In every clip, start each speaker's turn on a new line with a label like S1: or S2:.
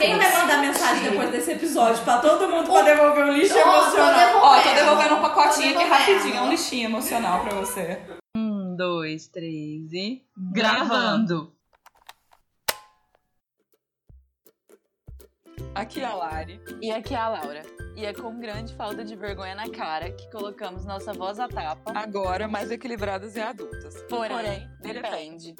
S1: Quem vai mandar mensagem depois desse episódio pra todo mundo pra devolver um lixo emocional?
S2: Tô devolvendo um pacotinho aqui rapidinho, um lixinho emocional pra você. 1, 2, 3 e... Gravando! Aqui é a Lari.
S3: E aqui é a Laura. E é com grande falta de vergonha na cara que colocamos nossa voz à tapa.
S2: Agora mais equilibradas e adultas.
S3: Porém, depende.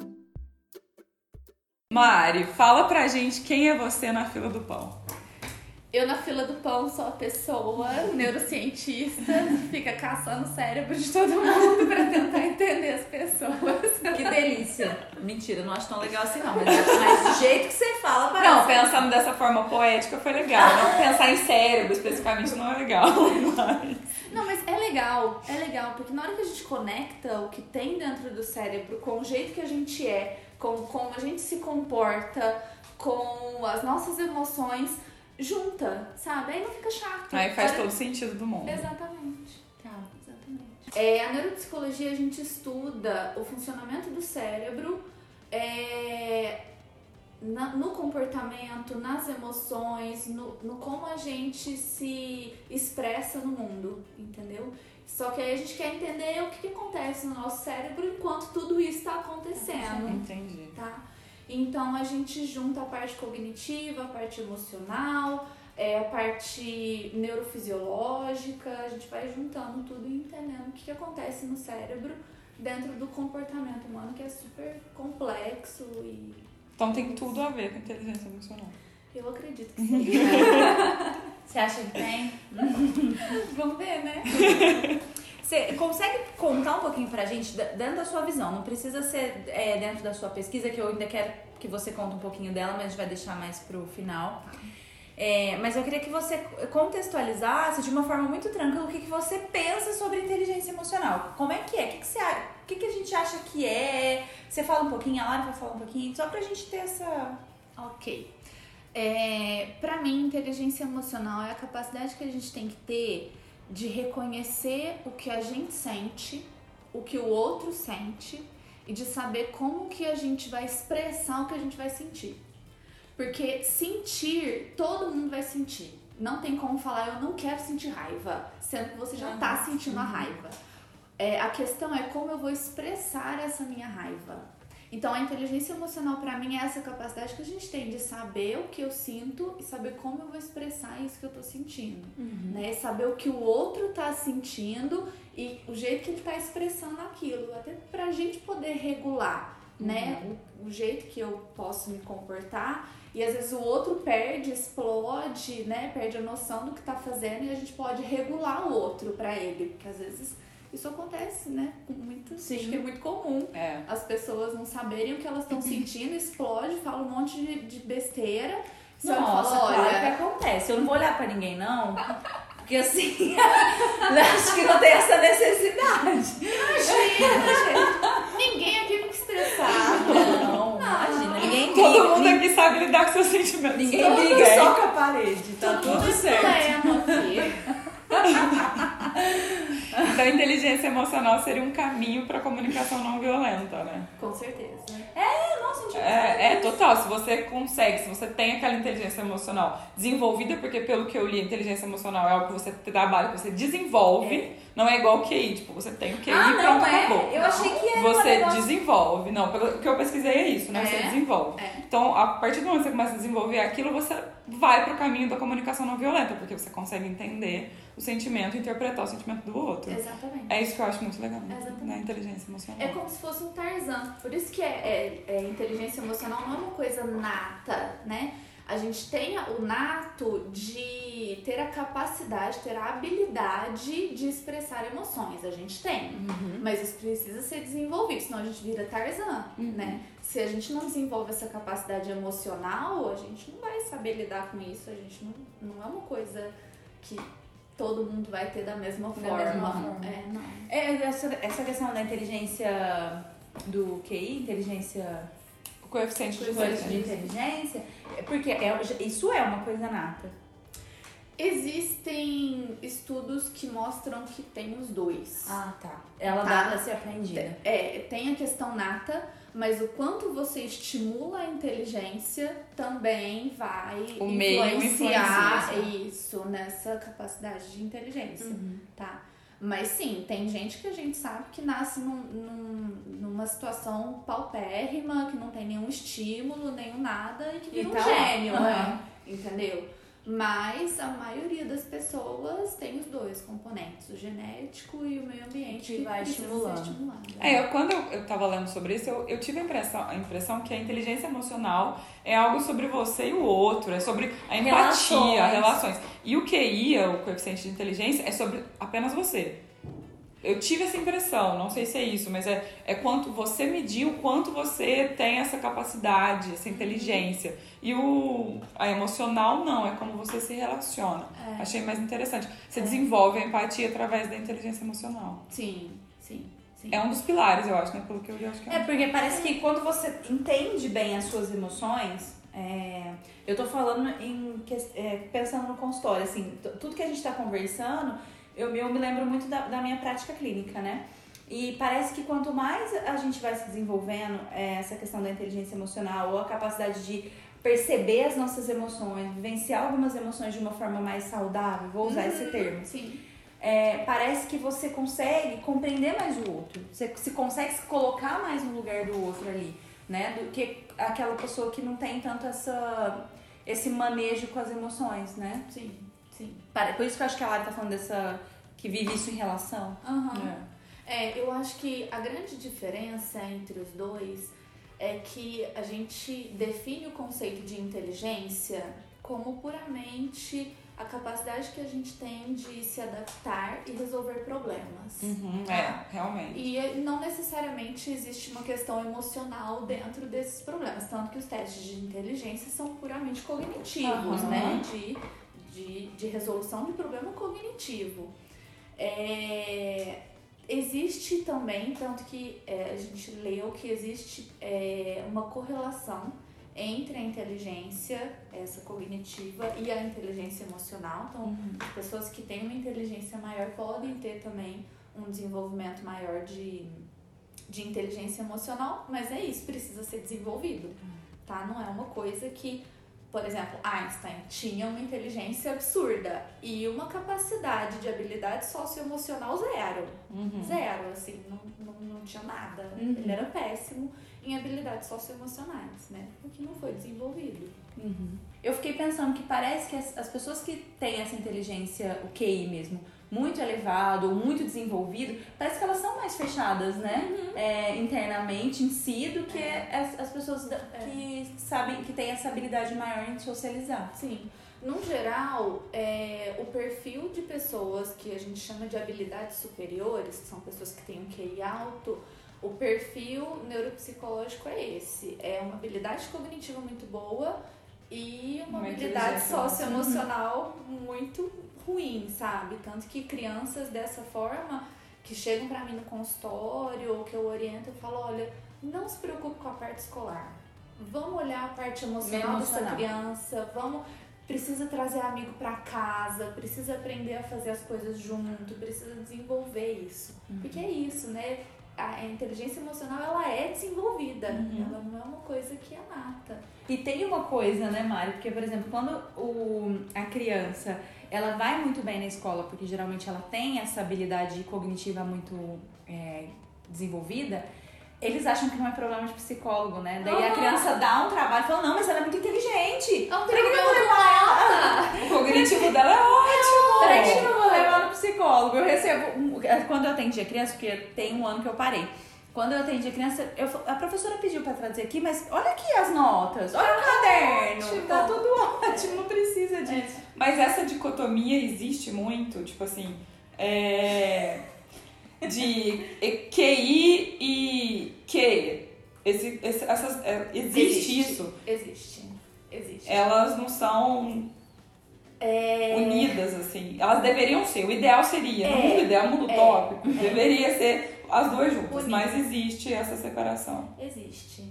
S2: Mari, fala pra gente quem é você na fila do pão.
S4: Eu na fila do pão sou a pessoa neurocientista que fica caçando o cérebro de todo mundo pra tentar entender as pessoas.
S1: Que delícia. Mentira, não acho tão legal assim não, mas do jeito que você fala parece.
S2: Não, pensando dessa forma poética foi legal. Não pensar em cérebro especificamente não é legal.
S4: Não, mas é legal, porque na hora que a gente conecta o que tem dentro do cérebro com o jeito que a gente é, com como a gente se comporta, com as nossas emoções, junta, sabe? Aí não fica chato.
S2: Aí faz todo sentido do mundo.
S4: Exatamente. Exatamente. A neuropsicologia, a gente estuda o funcionamento do cérebro no comportamento, nas emoções, no como a gente se expressa no mundo, entendeu? Só que aí a gente quer entender o que acontece no nosso cérebro enquanto tudo isso está acontecendo.
S2: Entendi.
S4: Tá? Então a gente junta a parte cognitiva, a parte emocional, a parte neurofisiológica, a gente vai juntando tudo e entendendo o que acontece no cérebro dentro do comportamento humano, que é super complexo e...
S2: Então tem tudo a ver com inteligência emocional.
S4: Eu acredito que sim.
S1: Você acha que tem?
S4: Vamos ver, né?
S1: Você consegue contar um pouquinho pra gente, dentro da sua visão, não precisa ser dentro da sua pesquisa, que eu ainda quero que você conte um pouquinho dela, mas a gente vai deixar mais pro final. Mas eu queria que você contextualizasse de uma forma muito tranquila o que você pensa sobre inteligência emocional. Como é que é? O que a gente acha que é? Você fala um pouquinho, a Lara vai falar um pouquinho, só pra gente ter essa...
S4: Ok. Pra mim, inteligência emocional é a capacidade que a gente tem que ter de reconhecer o que a gente sente, o que o outro sente e de saber como que a gente vai expressar o que a gente vai sentir. Porque sentir, todo mundo vai sentir. Não tem como falar, eu não quero sentir raiva, sendo que você já tá sentindo a raiva. A questão é como eu vou expressar essa minha raiva. Então, a inteligência emocional, pra mim, é essa capacidade que a gente tem de saber o que eu sinto e saber como eu vou expressar isso que eu tô sentindo. Né? Saber o que o outro tá sentindo e o jeito que ele tá expressando aquilo. Até pra gente poder regular, né? O jeito que eu posso me comportar. E às vezes o outro perde, explode, né? Perde a noção do que tá fazendo e a gente pode regular o outro pra ele. Porque às vezes isso acontece, né? Acho que é muito comum. As pessoas não saberem o que elas estão sentindo, explode, fala um monte de besteira.
S1: Nossa, claro que acontece. Eu não vou olhar pra ninguém, não. Porque assim, acho que não tem essa necessidade.
S4: Imagina, gente. Ninguém aqui fica estressado.
S1: Não, imagina. Ninguém
S2: Todo mundo aqui sabe lidar com seus sentimentos.
S1: Ninguém briga só com a parede. Tá tudo certo.
S2: Então, inteligência emocional seria um caminho para comunicação não violenta, né?
S4: Com certeza.
S2: Total. Se você consegue, se você tem aquela inteligência emocional desenvolvida, porque pelo que eu li, inteligência emocional é algo que você trabalha, que você desenvolve, não é igual o QI, tipo, você tem o QI e pronto, acabou.
S1: Eu achei que era
S2: você desenvolve. Não, pelo que eu pesquisei é isso, né? Você desenvolve. Então, a partir do momento que você começa a desenvolver aquilo, você vai pro caminho da comunicação não violenta, porque você consegue entender o sentimento e interpretar o sentimento do outro.
S4: Exatamente.
S2: É isso que eu acho muito legal na inteligência emocional.
S4: É como se fosse um Tarzan. Por isso que inteligência emocional não é uma coisa nata, né? A gente tem o nato de ter a capacidade, ter a habilidade de expressar emoções. A gente tem. Mas isso precisa ser desenvolvido, senão a gente vira Tarzan, né? Se a gente não desenvolve essa capacidade emocional, a gente não vai saber lidar com isso. A gente não é uma coisa que todo mundo vai ter da mesma forma. Não.
S1: Essa questão da inteligência do QI, inteligência...
S2: Coeficiente de
S1: inteligência, porque isso é uma coisa nata.
S4: Existem estudos que mostram que tem os dois.
S1: Ah, tá. Ela dá pra ser aprendida.
S4: Tem a questão nata, mas o quanto você estimula a inteligência também vai
S2: o meio
S4: influenciar isso nessa capacidade de inteligência, tá? Mas sim, tem gente que a gente sabe que nasce numa situação paupérrima, que não tem nenhum estímulo, nenhum nada, e que vira um gênio, entendeu? Mas a maioria das pessoas tem os dois componentes, o genético e o meio ambiente, que vai estimulando.
S2: Quando eu tava lendo sobre isso, eu tive a impressão que a inteligência emocional é algo sobre você e o outro, é sobre a empatia, relações. E o QI, o coeficiente de inteligência, é sobre apenas você. Eu tive essa impressão, não sei se é isso, mas é quanto você medir o quanto você tem essa capacidade, essa inteligência. E a emocional não, é como você se relaciona. Achei mais interessante. Você desenvolve a empatia através da inteligência emocional.
S4: Sim.
S2: É um dos pilares, eu acho, né? Pelo que eu acho que é.
S1: Porque parece que quando você entende bem as suas emoções, eu tô falando pensando no consultório, assim, tudo que a gente tá conversando, eu me lembro muito da minha prática clínica, né? E parece que quanto mais a gente vai se desenvolvendo essa questão da inteligência emocional ou a capacidade de perceber as nossas emoções, vivenciar algumas emoções de uma forma mais saudável, vou usar esse termo.
S4: Sim.
S1: Parece que você consegue compreender mais o outro, você consegue se colocar mais no lugar do outro ali, né? Do que aquela pessoa que não tem tanto esse manejo com as emoções, né?
S4: Sim.
S1: Por isso que eu acho que a Lara tá falando que vive isso em relação.
S4: Eu acho que a grande diferença entre os dois é que a gente define o conceito de inteligência como puramente a capacidade que a gente tem de se adaptar e resolver problemas.
S2: Realmente.
S4: E não necessariamente existe uma questão emocional dentro desses problemas, tanto que os testes de inteligência são puramente cognitivos, né? De resolução de problema cognitivo. Existe também, tanto que a gente leu que existe uma correlação entre a inteligência, essa cognitiva, e a inteligência emocional. Então, as pessoas que têm uma inteligência maior podem ter também um desenvolvimento maior de inteligência emocional, mas isso, precisa ser desenvolvido, tá? Não é uma coisa que, por exemplo, Einstein tinha uma inteligência absurda e uma capacidade de habilidade socioemocional zero. Zero, assim, não tinha nada. Ele era péssimo em habilidades socioemocionais, né? Porque não foi desenvolvido.
S1: Eu fiquei pensando que parece que as pessoas que têm essa inteligência, o QI mesmo, muito elevado ou muito desenvolvido, parece que elas são mais fechadas, né? Internamente em si, do que as pessoas que sabem, que têm essa habilidade maior em socializar.
S4: Sim. No geral, o perfil de pessoas que a gente chama de habilidades superiores, que são pessoas que têm um QI alto, o perfil neuropsicológico é esse. É uma habilidade cognitiva muito boa e uma habilidade socioemocional muito ruim, sabe? Tanto que crianças dessa forma, que chegam pra mim no consultório ou que eu oriento, eu falo, olha, não se preocupe com a parte escolar. Vamos olhar a parte emocional dessa criança, precisa trazer amigo pra casa, precisa aprender a fazer as coisas junto, precisa desenvolver isso. Porque é isso, né? A inteligência emocional, ela é desenvolvida, ela não é uma coisa que é nata.
S1: E tem uma coisa, né, Mari? Porque, por exemplo, quando a criança, ela vai muito bem na escola, porque geralmente ela tem essa habilidade cognitiva muito desenvolvida, eles acham que não é problema de psicólogo, né? Daí a criança dá um trabalho e fala, não, mas ela é muito inteligente.
S4: É um problema.
S2: O cognitivo dela é ótimo.
S1: Pra que eu vou levar no psicólogo? Eu recebo, quando eu atendia criança, porque tem um ano que eu parei. Quando eu atendia criança, a professora pediu pra trazer aqui, mas olha aqui as notas, olha o caderno, tá tudo ótimo, não precisa disso.
S2: Mas essa dicotomia existe muito, tipo assim, de QI e Q. Existe isso.
S4: Existe.
S2: Elas não são unidas, assim. Elas deveriam ser. O ideal seria, no mundo ideal, no mundo utópico, deveria ser as duas juntas, mas existe essa separação.
S4: Existe.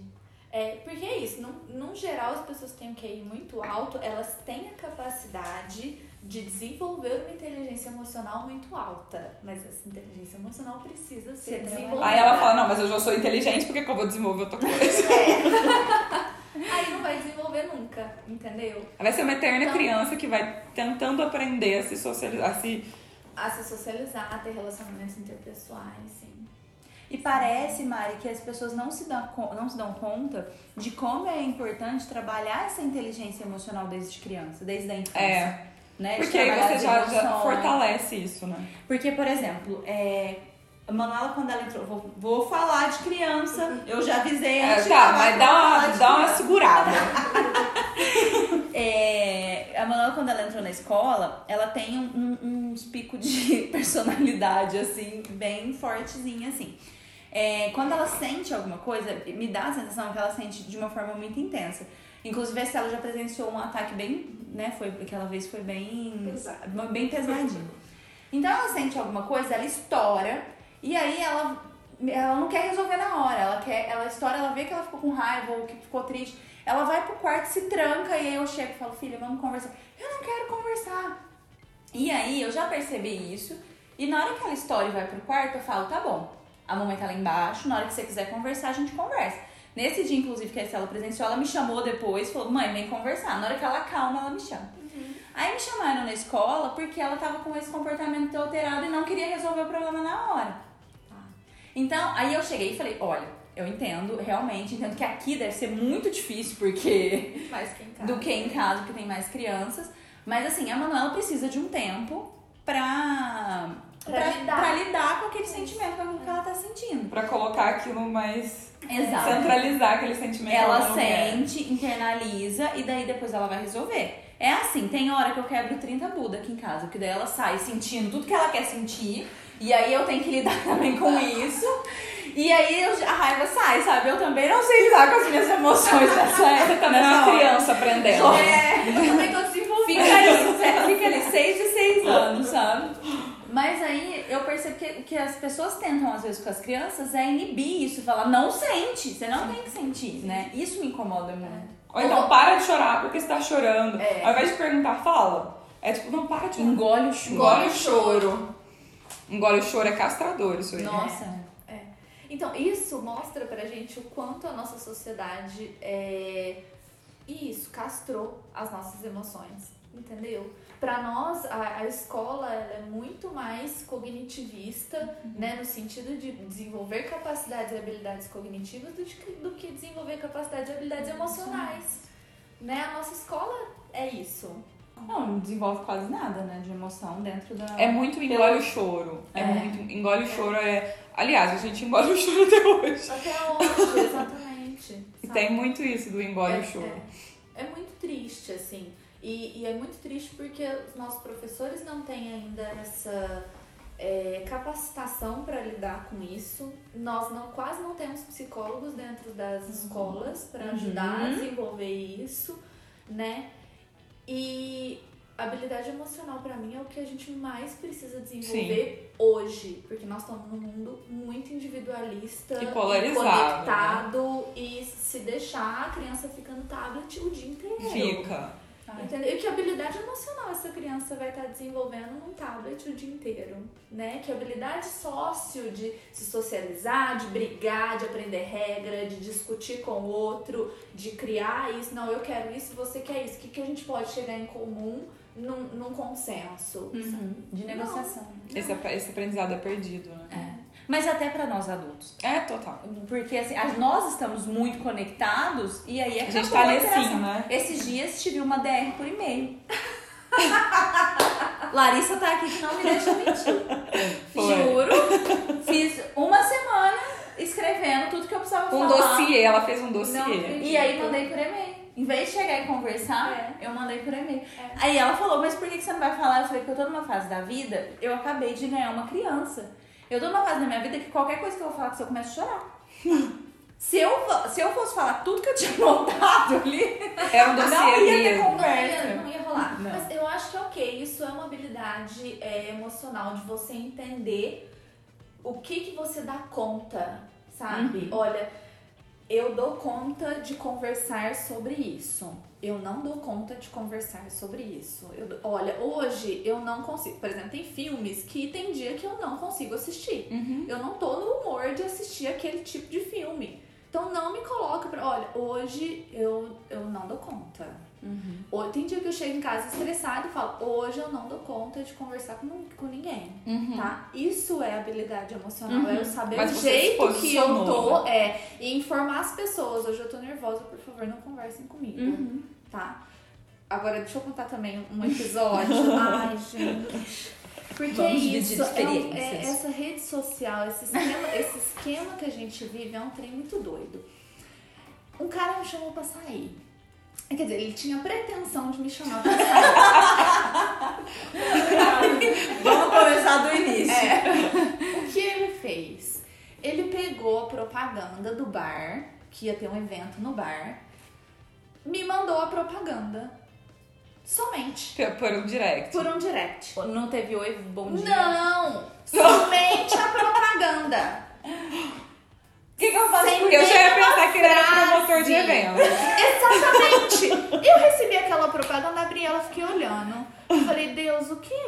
S4: Porque é isso, no geral as pessoas que têm um QI muito alto, elas têm a capacidade de desenvolver uma inteligência emocional muito alta. Mas essa inteligência emocional precisa ser desenvolvida.
S2: Aí ela fala, não, mas eu já sou inteligente, por que eu vou desenvolver outra coisa?
S4: Aí não vai desenvolver nunca, entendeu?
S2: Vai ser uma eterna criança que vai tentando aprender a se socializar,
S4: a se socializar, a ter relacionamentos interpessoais, sim.
S1: E parece, Mari, que as pessoas não se dão conta de como é importante trabalhar essa inteligência emocional desde criança, desde a infância. Né?
S2: Porque aí você já fortalece isso, né?
S1: Porque, por exemplo, a Manuela, quando ela entrou, vou falar de criança, eu já avisei antes de falar.
S2: Mas dá uma segurada.
S1: A Manuela, quando ela entrou na escola, ela tem uns picos de personalidade, assim, bem fortezinha, assim. Quando ela sente alguma coisa, me dá a sensação que ela sente de uma forma muito intensa. Inclusive, a Estela já presenciou um ataque bem, né, aquela vez foi bem pesadinho. Então, ela sente alguma coisa, ela estoura, e aí ela não quer resolver na hora, ela estoura, ela vê que ela ficou com raiva ou que ficou triste, ela vai pro quarto, se tranca, e aí eu chego e falo, filha, vamos conversar. Eu não quero conversar. E aí, eu já percebi isso, e na hora que ela estoura e vai pro quarto, eu falo, tá bom, a mamãe tá lá embaixo, na hora que você quiser conversar, a gente conversa. Nesse dia, inclusive, que a Estela presenciou, ela me chamou depois, falou, mãe, vem conversar. Na hora que ela acalma, ela me chama. Aí me chamaram na escola porque ela tava com esse comportamento alterado e não queria resolver o problema na hora. Então, aí eu cheguei e falei, olha, eu entendo, realmente, entendo que aqui deve ser muito difícil, porque do que em casa, porque tem mais crianças. Mas assim, a Manuela precisa de um tempo pra lidar com aquele sentimento que ela tá sentindo.
S2: Pra colocar aquilo mais...
S1: Exato.
S2: Centralizar aquele sentimento.
S1: Ela sente, internaliza e daí depois ela vai resolver. É assim, tem hora que eu quebro 30 Buda aqui em casa, porque daí ela sai sentindo tudo que ela quer sentir, e aí eu tenho que lidar também com isso, e aí a raiva sai, sabe? Eu também não sei lidar com as minhas emoções nessa criança aprendendo.
S4: Eu também tô desenvolvendo.
S1: Fica ali 6 de 6 anos, sabe? Mas aí eu percebo que as pessoas tentam, às vezes, com as crianças, inibir isso, falar, não sente, você não tem que sentir, né? Isso me incomoda muito.
S2: Ou então, para de chorar porque você tá chorando. Ao invés de perguntar, fala. Tipo, não, para de chorar.
S1: Engole o choro.
S2: Engole o choro. Engole o choro é castrador, isso aí.
S1: Nossa.
S4: Então, isso mostra pra gente o quanto a nossa sociedade castrou as nossas emoções, entendeu? Pra nós, a escola ela é muito mais cognitivista, né, no sentido de desenvolver capacidades e habilidades cognitivas do que desenvolver capacidades e habilidades emocionais. Né? A nossa escola é isso.
S1: Não desenvolve quase nada, né, de emoção dentro da...
S2: É muito engole o choro. Engole o choro Aliás, a gente engole o choro até hoje.
S4: Até hoje, exatamente.
S2: E tem muito isso do engole o choro.
S4: É muito triste, assim. E é muito triste porque os nossos professores não têm ainda essa capacitação para lidar com isso. Nós quase não temos psicólogos dentro das escolas para ajudar a desenvolver isso, né? E a habilidade emocional, para mim, é o que a gente mais precisa desenvolver hoje. Porque nós estamos num mundo muito individualista
S2: e polarizado,
S4: conectado, né? E se deixar, a criança fica no tablet o dia inteiro.
S2: Fica.
S4: Entendeu? E que habilidade emocional essa criança vai estar desenvolvendo num tablet o dia inteiro, né? Que habilidade sócio de se socializar, de brigar, de aprender regra, de discutir com o outro, de criar isso. Não, eu quero isso, você quer isso. O que a gente pode chegar em comum num consenso?
S1: De negociação.
S2: Esse aprendizado é perdido, né?
S1: Mas até pra nós adultos.
S2: Total.
S1: Porque assim, nós estamos muito conectados e aí
S2: a gente tá nesse, né?
S1: Esses dias tive uma DR por e-mail. Larissa tá aqui que não me deixa mentir. Juro. Fiz uma semana escrevendo tudo que eu precisava falar.
S2: Dossiê, ela fez um dossiê.
S1: E aí mandei por e-mail. Em vez de chegar e conversar, eu mandei por e-mail. Aí ela falou, mas por que você não vai falar? Eu falei, porque eu tô numa fase da vida, eu acabei de ganhar uma criança. Eu tô numa fase da minha vida que qualquer coisa que eu vou falar, eu começo a chorar. Se eu fosse falar tudo que eu tinha notado ali,
S2: era um dossiê
S1: não ia ter
S2: mesmo.
S1: conversa.
S4: Não ia rolar. Não. Mas eu acho que ok, isso é uma habilidade emocional de você entender o que você dá conta, sabe? Olha, eu dou conta de conversar sobre isso. Eu não dou conta de conversar sobre isso. Olha, hoje eu não consigo. Por exemplo, tem filmes que tem dia que eu não consigo assistir. Eu não tô no humor de assistir aquele tipo de filme. Então não me coloca pra... Olha, hoje eu não dou conta. Tem dia que eu chego em casa estressada e falo, hoje eu não dou conta de conversar com ninguém, tá? Isso é habilidade emocional, é eu saber o jeito que eu tô, e informar as pessoas. Hoje eu tô nervosa, por favor, não conversem comigo, tá? Agora, deixa eu contar também um episódio. Ai, gente... Porque isso, essa rede social, esse esquema que a gente vive é um trem muito doido. Um cara me chamou pra sair. Quer dizer, ele tinha pretensão de me chamar pra sair.
S1: Vamos começar do início.
S4: O que ele fez? Ele pegou a propaganda do bar, que ia ter um evento no bar, me mandou a propaganda. Somente.
S2: Por um direct.
S4: Por um direct.
S1: Não teve oi, bom dia?
S4: Não! Somente a propaganda.
S2: O que eu faço? Porque eu já ia pensar que ele era promotor de evento.
S4: Exatamente! Eu recebi aquela propaganda, abri ela, fiquei olhando. Eu falei, Deus, o que é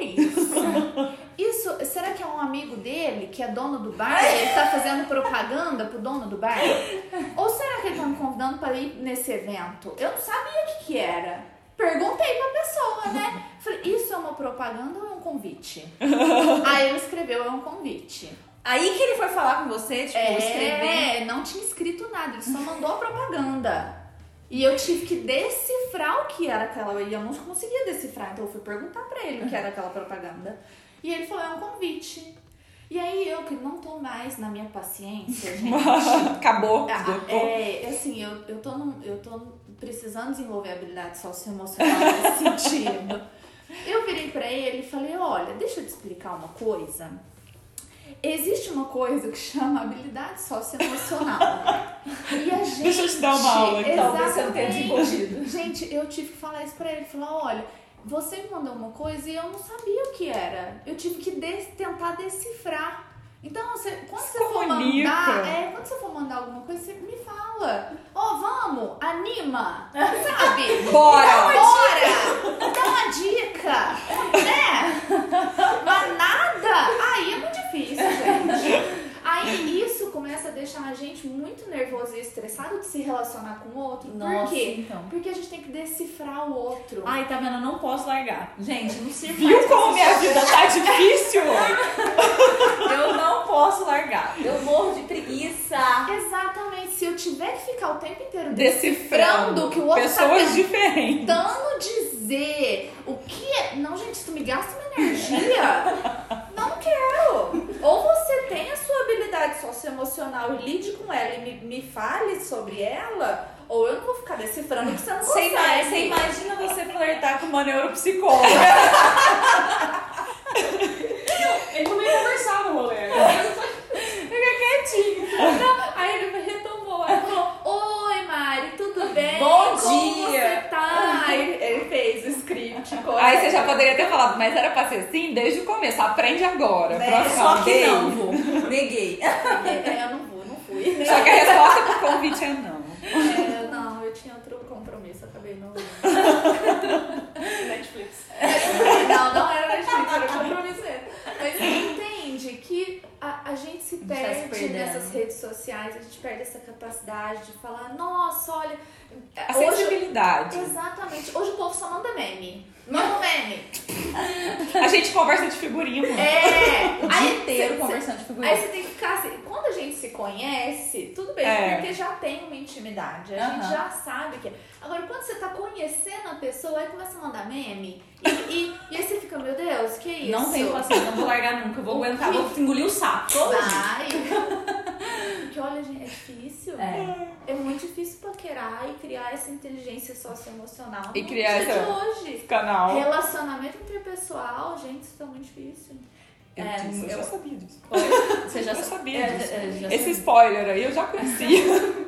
S4: isso? Será que é um amigo dele, que é dono do bar? Ele tá fazendo propaganda pro dono do bar? Ou será que ele tá me convidando para ir nesse evento? Eu não sabia o que era. Perguntei pra pessoa, né? Falei, isso é uma propaganda ou é um convite? Aí ele escreveu, é um convite.
S1: Aí que ele foi falar com você, tipo, escrever?
S4: Não tinha escrito nada, ele só mandou a propaganda. E eu tive que decifrar o que era aquela, e eu não conseguia decifrar, então eu fui perguntar pra ele o que era aquela propaganda. E ele falou, é um convite. E aí eu que não tô mais na minha paciência, gente.
S2: Acabou.
S4: Assim, eu tô precisando desenvolver habilidade socioemocional nesse sentido. Eu virei pra ele e falei, olha, deixa eu te explicar uma coisa. Existe uma coisa que chama habilidade socioemocional. E a gente...
S2: Deixa eu te dar uma aula aqui.
S1: Talvez você não tenha desenvolvido.
S4: Gente, eu tive que falar isso pra ele. Falar, olha, você me mandou uma coisa e eu não sabia o que era. Eu tive que tentar decifrar. Então, quando você for mandar alguma coisa, você me fala. Vamos, anima, sabe?
S2: Bora!
S4: Dá uma dica, né? Mas nada, aí é muito difícil, gente. Aí isso começa a deixar a gente muito nervoso e estressado de se relacionar com o outro.
S1: Nossa,
S4: por quê?
S1: então.
S4: Porque a gente tem que decifrar o outro.
S1: Ai, tá vendo? Eu não posso largar. Gente, não se
S2: Viu como minha vida tá difícil?
S1: Eu não posso largar. Eu morro de preguiça.
S4: Exatamente. Se eu tiver que ficar o tempo inteiro decifrando o que o outro
S2: pessoas diferentes
S4: tentando dizer o que é... Não, gente, isso me gasta uma energia. Não quero. Ou você tem a sua habilidade socioemocional e lide com ela e me fale sobre ela, ou eu não vou ficar decifrando que você não consegue.
S1: Você imagina você flertar com uma neuropsicóloga.
S5: Ele também conversava no rolê.
S1: Fica quietinho.
S4: Aí ele retomou, ele falou, oi Mari, tudo bem?
S1: Bom
S4: Como
S1: dia.
S4: você tá? Aí ele fez o script.
S2: Aí você já poderia ter falado, mas era pra ser assim desde o começo. Aprende agora.
S1: Só que não vou. Neguei.
S4: Eu não fui.
S2: Só que a resposta pro convite é não.
S4: Não, eu tinha outro compromisso, acabei não.
S5: Netflix.
S4: Não era Netflix, era compromisso mesmo. Mas você entende que a gente se perde nessas redes sociais, a gente perde essa capacidade de falar, nossa, olha...
S2: A sensibilidade.
S4: Exatamente. Hoje o povo só manda meme. Manda um meme.
S2: A gente conversa de figurinha, mano.
S1: O dia inteiro conversando de figurinha.
S4: Aí você tem que ficar assim, quando a gente se conhece, tudo bem, porque já tem uma intimidade, a gente já sabe que é. Agora, quando você tá conhecendo a pessoa, aí começa a mandar meme, e aí você fica, meu Deus, que isso?
S1: Não tenho paciência, não vou largar nunca, vou aguentar, vou engolir o sapo.
S4: Vai. Porque olha, gente, é difícil. É muito difícil paquerar e criar essa inteligência socioemocional.
S2: E criar
S4: de
S2: essa
S4: hoje.
S2: Canal.
S4: Relacionamento interpessoal, gente, isso tá muito difícil.
S2: Eu já sabia disso.
S1: Você já
S2: sabia disso.
S1: Já
S2: Esse
S1: sabia.
S2: spoiler aí eu já conhecia.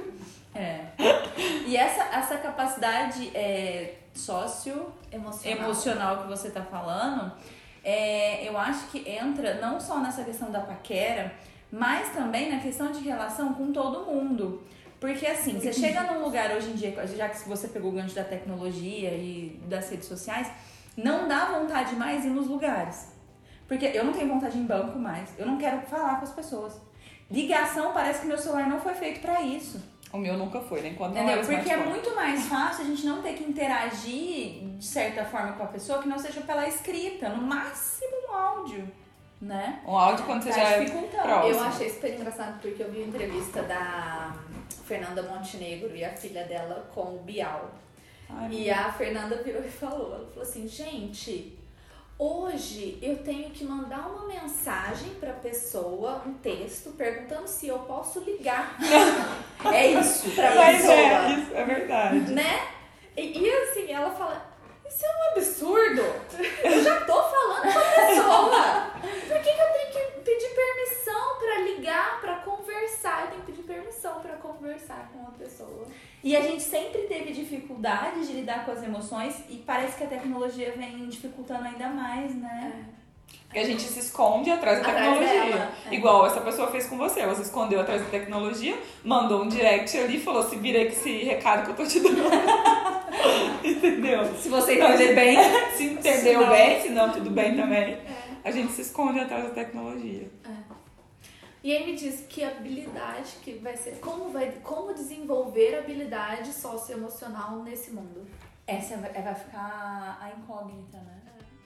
S1: E essa capacidade socioemocional que você tá falando, eu acho que entra não só nessa questão da paquera, mas também na questão de relação com todo mundo. Porque assim, você chega num lugar hoje em dia, já que você pegou o gancho da tecnologia e das redes sociais, não dá vontade mais ir nos lugares. Porque eu não tenho vontade em banco mais, eu não quero falar com as pessoas. Ligação, parece que meu celular não foi feito pra isso.
S2: O meu nunca foi, nem quando
S1: Entendeu? Porque é muito mais fácil a gente não ter que interagir de certa forma com a pessoa que não seja pela escrita, no máximo um áudio, né?
S2: Um áudio quando você já é próximo.
S4: Eu achei super engraçado porque eu vi uma entrevista da Fernanda Montenegro e a filha dela com o Bial.
S2: Ai,
S4: e a Fernanda virou e falou, ela falou assim, gente, hoje eu tenho que mandar uma mensagem pra pessoa, um texto, perguntando se eu posso ligar. É isso, pra pessoa.
S2: Isso é verdade.
S4: Né? E assim, ela fala, isso é um absurdo. Eu já tô falando com a pessoa. Por que eu tenho que pedir permissão pra ligar, pra conversar? Eu tenho que pedir permissão pra conversar com uma pessoa.
S1: E a gente sempre teve dificuldade de lidar com as emoções e parece que a tecnologia vem dificultando ainda mais, né?
S2: Porque a gente se esconde atrás da tecnologia. Igual essa pessoa fez com você. Ela se escondeu atrás da tecnologia, mandou um direct ali e falou, se vira aí com esse recado que eu tô te dando. Entendeu?
S1: Se você entender bem.
S2: Se entendeu bem, se não, tudo bem também. A gente se esconde atrás da tecnologia.
S4: E aí me diz que habilidade que vai ser, como desenvolver habilidade socioemocional nesse mundo?
S1: Essa vai ficar a incógnita, né?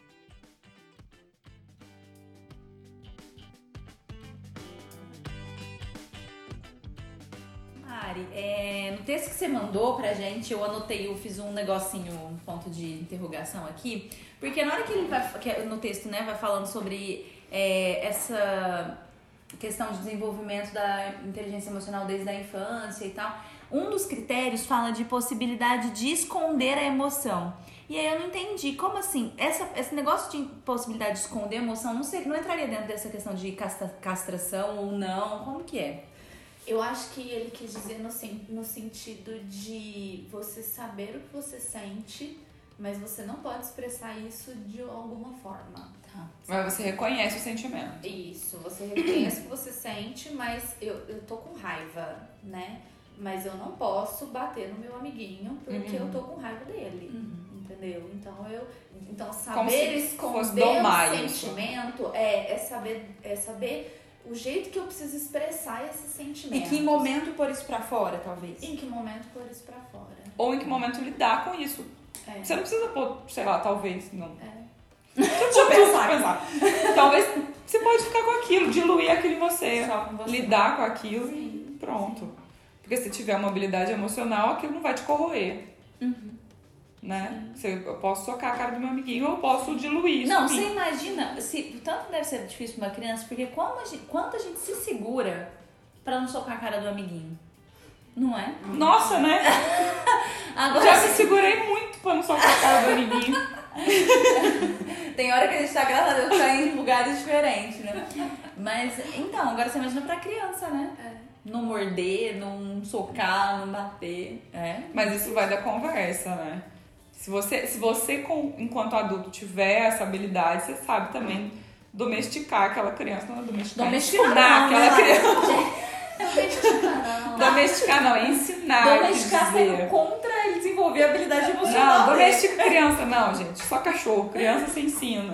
S1: Mari, no texto que você mandou pra gente, eu anotei, eu fiz um negocinho, um ponto de interrogação aqui, porque na hora que ele vai, no texto, né, vai falando sobre essa questão de desenvolvimento da inteligência emocional desde a infância e tal, um dos critérios fala de possibilidade de esconder a emoção. E aí eu não entendi, como assim? Esse negócio de possibilidade de esconder a emoção, não sei, não entraria dentro dessa questão de castração ou não, como que é?
S4: Eu acho que ele quis dizer no sentido de você saber o que você sente, mas você não pode expressar isso de alguma forma.
S1: Tá.
S2: Mas você reconhece o sentimento.
S4: Isso, você reconhece o que você sente, mas eu tô com raiva, né? Mas eu não posso bater no meu amiguinho porque eu tô com raiva dele, entendeu? Então saber esconder o sentimento é saber o jeito que eu preciso expressar esse sentimento.
S1: Em que momento pôr isso pra fora, talvez?
S4: Em que momento pôr isso pra fora.
S2: Ou em que momento lidar com isso. Você não precisa pôr, sei lá, talvez, não.
S1: Deixa eu pensar.
S2: Talvez você pode ficar com aquilo, diluir aquilo em você,
S1: Só com você.
S2: lidar com aquilo e pronto. Porque se tiver uma habilidade emocional, aquilo não vai te corroer. Né? Eu posso socar a cara do meu amiguinho ou eu posso diluir isso.
S1: Não, você imagina, tanto deve ser difícil pra uma criança, porque quanto a gente se segura pra não socar a cara do amiguinho. Não é?
S2: Nossa, né?
S1: Agora,
S2: Já me segurei muito pra não socar a cara do amiguinho.
S1: tem hora que a gente tá, graças a Deus, tá em lugares diferentes, né? Mas, então, agora você imagina pra criança, né? Não morder, não socar, não bater.
S2: Mas isso vai da conversa, né? Se você enquanto adulto, tiver essa habilidade, você sabe também domesticar aquela criança. Não é domesticar aquela criança. Domesticar não, é ensinar.
S1: Domesticar sendo contra ele desenvolver a habilidade emocional.
S2: Não, domestica criança não, gente. Só cachorro. Criança se ensina.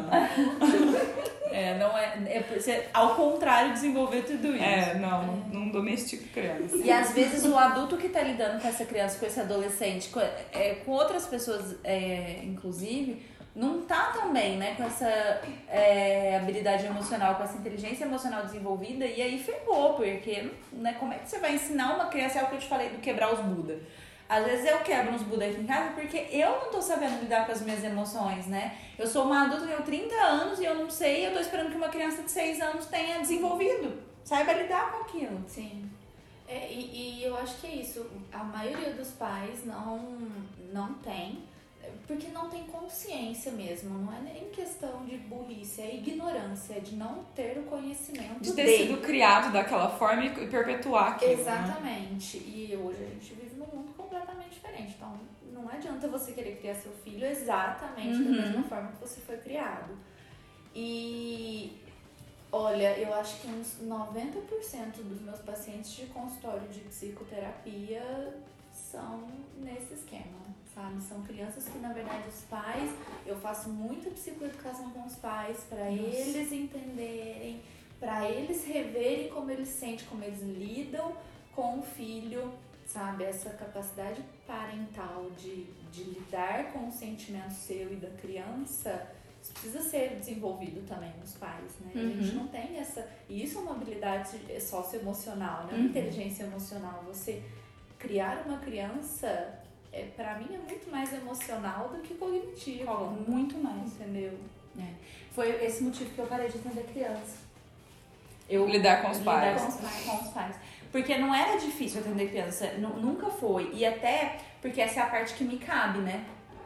S1: Não é por ser ao contrário desenvolver tudo isso.
S2: Não domestica criança.
S1: E às vezes o adulto que tá lidando com essa criança, com esse adolescente, com outras pessoas, inclusive, não tá também, né, com essa habilidade emocional, com essa inteligência emocional desenvolvida, e aí ferrou, porque, né, como é que você vai ensinar uma criança, é o que eu te falei do quebrar os Buda. Às vezes eu quebro uns Buda aqui em casa porque eu não tô sabendo lidar com as minhas emoções, né? Eu sou uma adulta, tenho 30 anos e eu não sei, eu tô esperando que uma criança de 6 anos tenha desenvolvido, saiba lidar com aquilo.
S4: Sim. E eu acho que é isso. A maioria dos pais não tem, porque não tem consciência mesmo. Não é nem questão de burrice, é ignorância, de não ter o conhecimento
S2: de ter sido criado daquela forma e perpetuar aquilo.
S4: Exatamente. Né? E hoje a gente vive num mundo completamente diferente. Então, não adianta você querer criar seu filho exatamente da mesma forma que você foi criado. E Olha, eu acho que uns 90% dos meus pacientes de consultório de psicoterapia são nesse esquema, sabe? São crianças que, na verdade, os pais... Eu faço muita psicoeducação com os pais para eles entenderem, para eles reverem como eles sentem, como eles lidam com o filho, sabe? Essa capacidade parental de lidar com o sentimento seu e da criança... Isso precisa ser desenvolvido também nos pais, né? A gente não tem essa... E isso é uma habilidade socioemocional, né? Uma inteligência emocional. Você criar uma criança, pra mim, é muito mais emocional do que cognitivo.
S1: Muito mais.
S4: Entendeu?
S1: Foi esse motivo que eu parei de atender criança.
S2: Lidar com os pais.
S1: Com os pais. Porque não era difícil atender criança, nunca foi. E até porque essa é a parte que me cabe, né?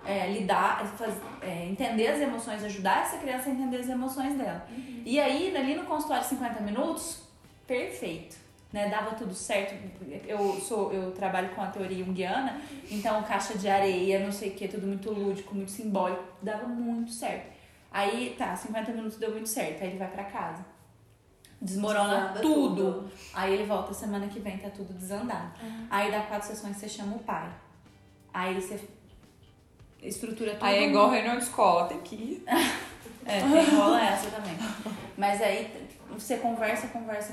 S1: Entender as emoções, ajudar essa criança a entender as emoções dela. E aí, ali no consultório 50 minutos, perfeito, né? Dava tudo certo. Eu trabalho com a teoria junguiana, então caixa de areia, não sei o que, tudo muito lúdico, muito simbólico, dava muito certo. Aí, 50 minutos deu muito certo, aí ele vai pra casa. Desmorona tudo. Aí ele volta semana que vem, tá tudo desandado. Aí dá 4 sessões, você chama o pai. Aí você estrutura tudo.
S2: Aí é igual reunião de escola, tem que ir.
S1: Tem rola essa também. Mas aí você conversa,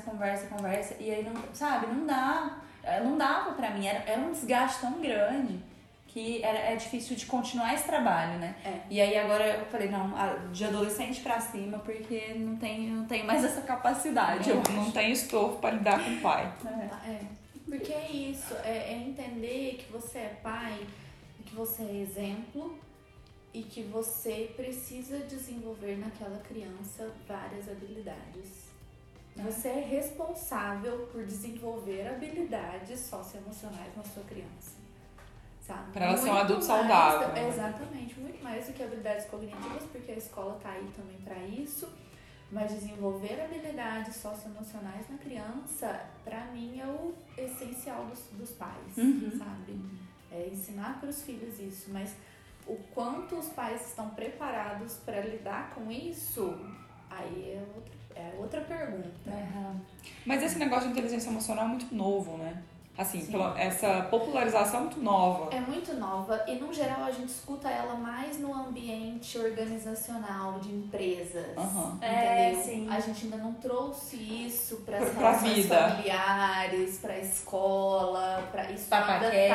S1: e aí não dava pra mim, era um desgaste tão grande que é difícil de continuar esse trabalho, né? E aí agora eu falei, não, de adolescente pra cima, porque não tenho mais essa capacidade.
S2: Não tem estofo pra lidar com o pai.
S4: Porque é isso, é entender que você é pai, que você é exemplo e que você precisa desenvolver naquela criança várias habilidades. Você é responsável por desenvolver habilidades socioemocionais na sua criança, sabe?
S2: Para ela ser um adulto saudável.
S4: Exatamente, muito mais do que habilidades cognitivas, porque a escola tá aí também para isso. Mas desenvolver habilidades socioemocionais na criança, para mim, é o essencial dos pais, sabe? Ensinar para os filhos isso, mas o quanto os pais estão preparados para lidar com isso, aí é outra pergunta.
S2: Mas esse negócio de inteligência emocional é muito novo, né? Assim, essa popularização é muito nova.
S4: É muito nova e, no geral, a gente escuta ela mais no ambiente organizacional de empresas. Entendeu?
S1: Sim.
S4: A gente ainda não trouxe isso para as relações familiares, para a escola, para isso para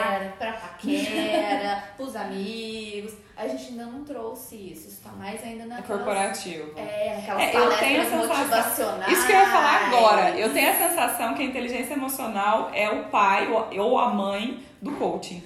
S4: paquera, para os amigos. A gente ainda não trouxe isso. Isso tá mais ainda na
S2: corporativo.
S4: Aquelas palestras motivacionais.
S2: Isso que eu ia falar agora. Eu tenho a sensação que a inteligência emocional é o pai ou a mãe do coaching.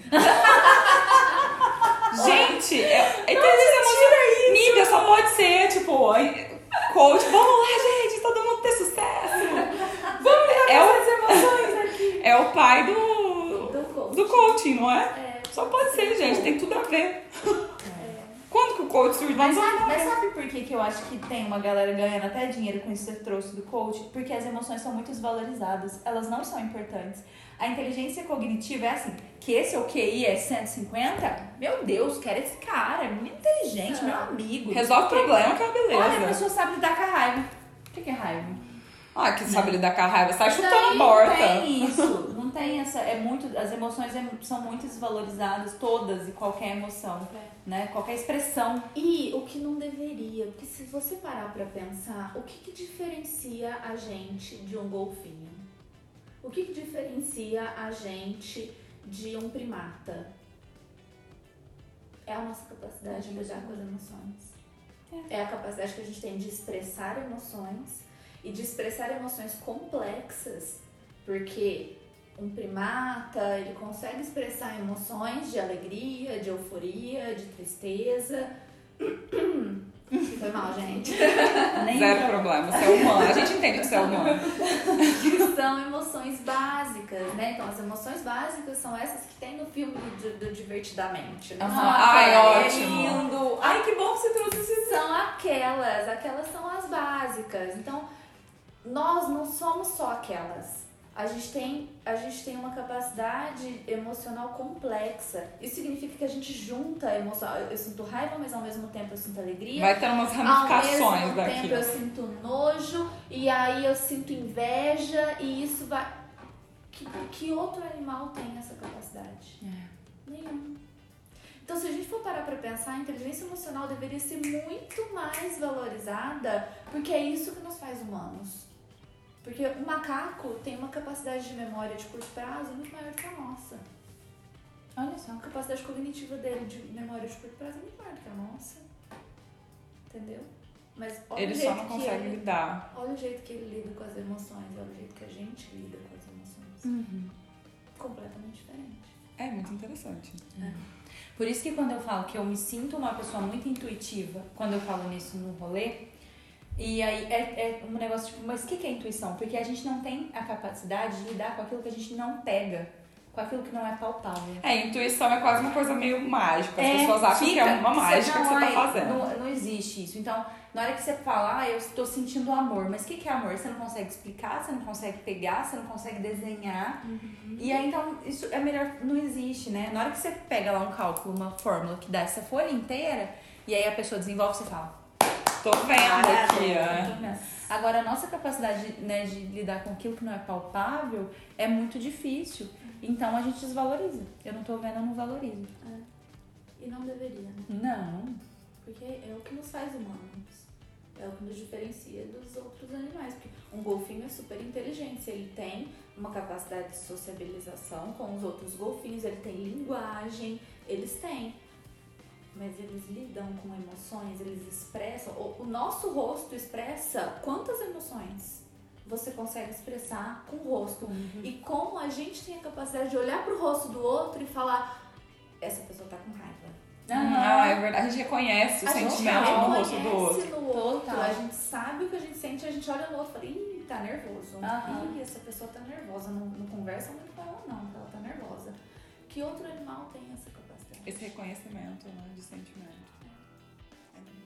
S2: Gente, inteligência emocional. Mídia só pode ser, tipo, coach. Vamos lá, gente, todo mundo ter sucesso. Vamos lidar com as emoções aqui. É o pai do coaching, não é? Só pode ser, gente, tem tudo a ver. Quando que o coach surge?
S1: Mas sabe por que eu acho que tem uma galera ganhando até dinheiro com isso que você trouxe do coach? Porque as emoções são muito desvalorizadas, elas não são importantes. A inteligência cognitiva é assim, que esse é o QI é 150? Meu Deus, quero esse cara, é muito inteligente, meu amigo.
S2: Resolve o problema, que é uma beleza.
S1: Olha, a pessoa sabe lidar com a raiva. O que é raiva?
S2: Que sabe lidar com a raiva, sai chutando a porta.
S1: Não tem isso, não tem essa, as emoções são muito desvalorizadas, todas e qualquer emoção, né? Qualquer expressão.
S4: E o que não deveria, porque se você parar pra pensar, o que diferencia a gente de um golfinho? O que diferencia a gente de um primata? É a nossa capacidade de lidar com as emoções. É a capacidade que a gente tem de expressar emoções e de expressar emoções complexas, porque um primata, ele consegue expressar emoções de alegria, de euforia, de tristeza. Foi mal, gente.
S2: Zero problema, você é humano. A gente entende que você é humano.
S4: Que são emoções básicas, né? Então, as emoções básicas são essas que tem no filme do Divertidamente. Né?
S2: Ótimo.
S1: Lindo. Ai, que bom que você trouxe isso.
S4: São aquelas são as básicas. Então, nós não somos só aquelas. A gente tem uma capacidade emocional complexa. Isso significa que a gente junta emoção. Eu sinto raiva, mas ao mesmo tempo eu sinto alegria.
S2: Vai ter umas ramificações
S4: ao mesmo
S2: daquilo.
S4: tempo eu sinto nojo, e aí eu sinto inveja, e isso vai... Que outro animal tem essa capacidade? Nenhum. Então, se a gente for parar pra pensar, a inteligência emocional deveria ser muito mais valorizada, porque é isso que nos faz humanos. Porque o macaco tem uma capacidade de memória de curto prazo muito maior que a nossa. Olha só, a capacidade cognitiva dele de memória de curto prazo é muito maior que a nossa. Entendeu? Mas olha
S2: Ele só não consegue lidar.
S4: Olha o jeito que ele lida com as emoções, olha o jeito que a gente lida com as emoções. Completamente diferente.
S2: É muito interessante.
S1: Por isso que quando eu falo que eu me sinto uma pessoa muito intuitiva, quando eu falo nisso no rolê, e aí é um negócio tipo, mas o que é intuição? Porque a gente não tem a capacidade de lidar com aquilo que a gente não pega, com aquilo que não é palpável.
S2: Intuição é quase uma coisa meio mágica. As pessoas acham que é uma mágica que você tá fazendo.
S1: Não existe isso. Então, na hora que você fala, eu estou sentindo amor, mas o que é amor? Você não consegue explicar, você não consegue pegar, você não consegue desenhar. E aí, então, isso é melhor, não existe, né? Na hora que você pega lá um cálculo, uma fórmula que dá essa folha inteira, e aí a pessoa desenvolve, você fala...
S2: Tô vendo aqui,
S1: Agora, a nossa capacidade, né, de lidar com aquilo que não é palpável é muito difícil. Então, a gente desvaloriza. Eu não tô vendo, eu não valorizo.
S4: E não deveria, né?
S1: Não.
S4: Porque é o que nos faz humanos. É o que nos diferencia dos outros animais. Porque um golfinho é super inteligente. Ele tem uma capacidade de sociabilização com os outros golfinhos. Ele tem linguagem. Eles têm. Mas eles lidam com emoções, eles expressam. O nosso rosto expressa quantas emoções você consegue expressar com o rosto. E como a gente tem a capacidade de olhar pro rosto do outro e falar: essa pessoa tá com raiva.
S2: É verdade. A gente reconhece o sentimento no rosto do outro.
S4: A gente sabe o que a gente sente, a gente olha no outro e fala: ih, tá nervoso. Ih, essa pessoa tá nervosa. Não conversa muito com ela, não, porque ela tá nervosa. Que outro animal tem essa capacidade?
S2: Esse reconhecimento, né, de sentimento. É muito